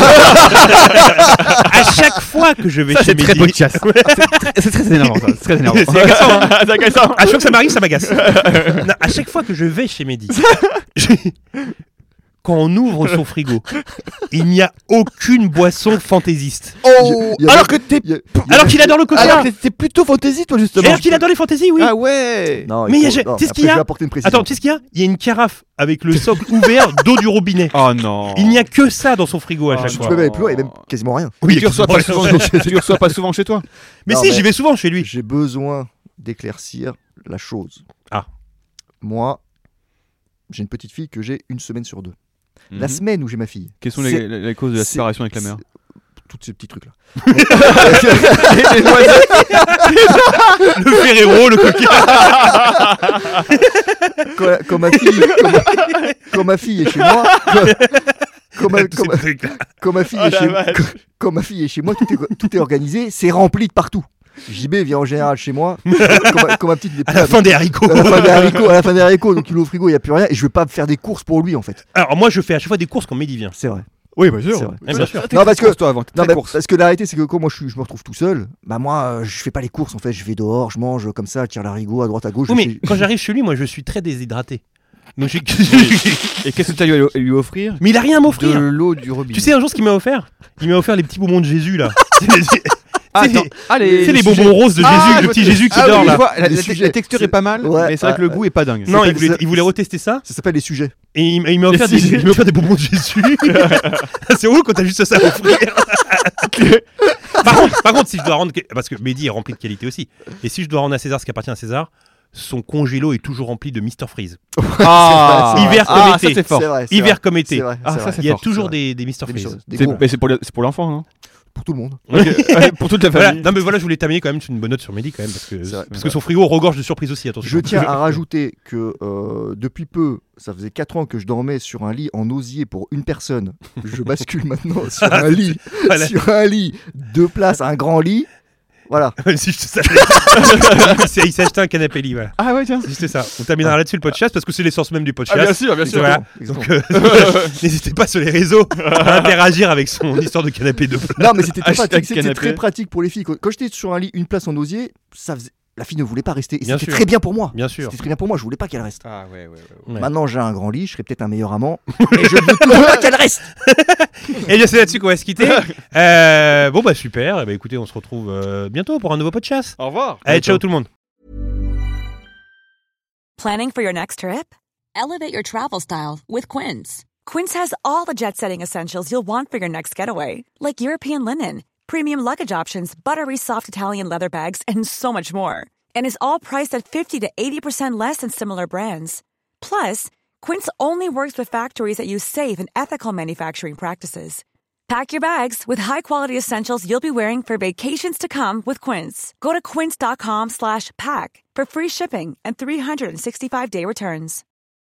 à chaque fois que je vais Ça, chez c'est très Mehdi. podcast. C'est très, c'est très énervant, ça. C'est très énervant. C'est agaçant, hein. C'est agaçant. À chaque fois que ça m'arrive, ça m'agace. Non, à chaque fois que je vais chez Mehdi, je- quand on ouvre son frigo, il n'y a aucune boisson fantaisiste. Oh, Il y a- alors que t'es. il y a- il y a- Alors qu'il adore le coca. Alors que t'es plutôt fantasy, toi, justement. Alors qu'il adore les fantaisies, oui. Ah ouais. Non, Mais il il y a- faut- tu non, sais ce après, qu'il y a je vais apporter une précision. Attends, tu sais ce qu'il y a Il y a une carafe avec le socle ouvert d'eau du robinet. Oh non. Il n'y a que ça dans son frigo à Oh, chaque Je fois. peux même aller plus loin, il y a même quasiment rien. Oui, tu reçois pas quasiment souvent. rien. Tu reçois pas souvent chez toi. Mais Non, si, mais- j'y vais souvent chez lui. J'ai besoin d'éclaircir la chose. Ah. Moi, j'ai une petite fille que j'ai une semaine sur deux. La Mhm. semaine où j'ai ma fille. Quelles sont c'est- les, les causes de la c'est- séparation avec la mère? Tous ces petits trucs là. Le Ferrero, le coca. quand, quand ma fille, quand ma, quand ma fille est chez moi, quand, quand ma, Tous quand ces ma- trucs-là. quand ma fille Oh est la chez, vache. quand, quand ma fille est chez moi, tout est, tout est organisé, c'est rempli de partout. J B vient en général chez moi, quand ma, quand ma petite n'est À plus la là, fin des haricots. à la fin des haricots, à la fin des haricots, donc il est au frigo, il n'y a plus rien, et je veux pas faire des courses pour lui en fait. Alors moi, je fais à chaque fois des courses quand Mehdi vient. C'est vrai. Oui, bien sûr. C'est vrai. Ouais, bien sûr. T'es Non, très parce que- course, toi avant. T'es Non, très mais course. parce que la réalité, c'est que quand moi je, suis, je me retrouve tout seul, bah moi euh, je fais pas les courses en fait, je vais dehors, je mange comme ça, je tire l'arigot à droite à gauche. Oui, je mais fais- quand j'arrive chez lui, moi, je suis très déshydraté. Donc j'ai- Et qu'est-ce que tu as lui, lui offrir? Mais il a rien à De m'offrir. l'eau du robinet. Tu sais un jour ce qu'il m'a offert Il m'a offert les petits bonbons de Jésus là. Ah, c'est les- attends. Ah, les, C'est les bonbons roses de Jésus, Ah, le je petit vois- Jésus qui Ah dort oui, là. je vois, la, Les la- sujets. la texture est C'est- pas mal, Ouais, mais c'est vrai que le ouais, goût est pas dingue. Non, C'est il pas- voulait, ça- il voulait retester ça. Ça s'appelle les sujets. Et il, il m'a offert, Les des- sujets. il m'a offert des bonbons de Jésus. C'est relou quand t'as juste ça à offrir. par, contre, par contre, si je dois rendre. Parce que Mehdi est rempli de qualité aussi. Et si je dois rendre à César ce qui appartient à César, son congélo est toujours rempli de Mister Freeze. Ah, c'est vrai. Hiver comme ah, été. ça c'est fort. C'est vrai. c'est Hiver vrai, comme C'est été. vrai. Ah, c'est ça, vrai. c'est Il y a fort, toujours c'est vrai. des, des Mister Des Freeze. choses, des C'est gros, mais c'est pour, le- c'est pour l'enfant, non? pour tout le monde. Ouais, pour toute la Voilà. famille. Non mais voilà, je voulais terminer quand même sur une bonne note sur Mehdi quand même parce que, C'est vrai. parce que son frigo regorge de surprises aussi. Attention. Je tiens à rajouter que euh, depuis peu, ça faisait quatre ans que je dormais sur un lit en osier pour une personne. Je bascule maintenant sur un lit, Voilà. sur un lit, deux places, un grand lit. Voilà. Même si je te savais. il s'est- il s'est acheté un canapé lit. Voilà. Ah ouais, tiens. C'est juste ça. On terminera là-dessus le podcast parce que c'est l'essence même du podcast. Ah, bien sûr, bien sûr. Voilà. Exactement. Donc, euh, n'hésitez pas sur les réseaux à interagir avec son histoire de canapé de plat. Non, mais c'était très Hashtag pratique. C'était canapé. très pratique pour les filles. Quand quand j'étais sur un lit, une place en osier, ça faisait... la fille ne voulait pas rester. Et Bien c'était sûr. très bien pour moi. Bien sûr. C'était très bien pour moi. Je voulais pas qu'elle reste. Ah ouais, ouais, ouais. Ouais. Maintenant, j'ai un grand lit. Je serais peut-être un meilleur amant. Mais je ne veux toujours pas qu'elle reste. Et bien c'est là-dessus qu'on va se quitter. Euh, bon bah super. Et bah, écoutez, on se retrouve euh, bientôt pour un nouveau podcast. Au revoir. Allez, ciao tout le monde. Planning for your next trip? Elevate your travel style with Quince. Quince has all the jet-setting essentials you'll want for your next getaway, like European linen, premium luggage options, buttery soft Italian leather bags, and so much more. And is all priced at fifty to eighty percent less than similar brands. Plus, Quince only works with factories that use safe and ethical manufacturing practices. Pack your bags with high-quality essentials you'll be wearing for vacations to come with Quince. Go to quince.com slash pack for free shipping and three sixty-five day returns.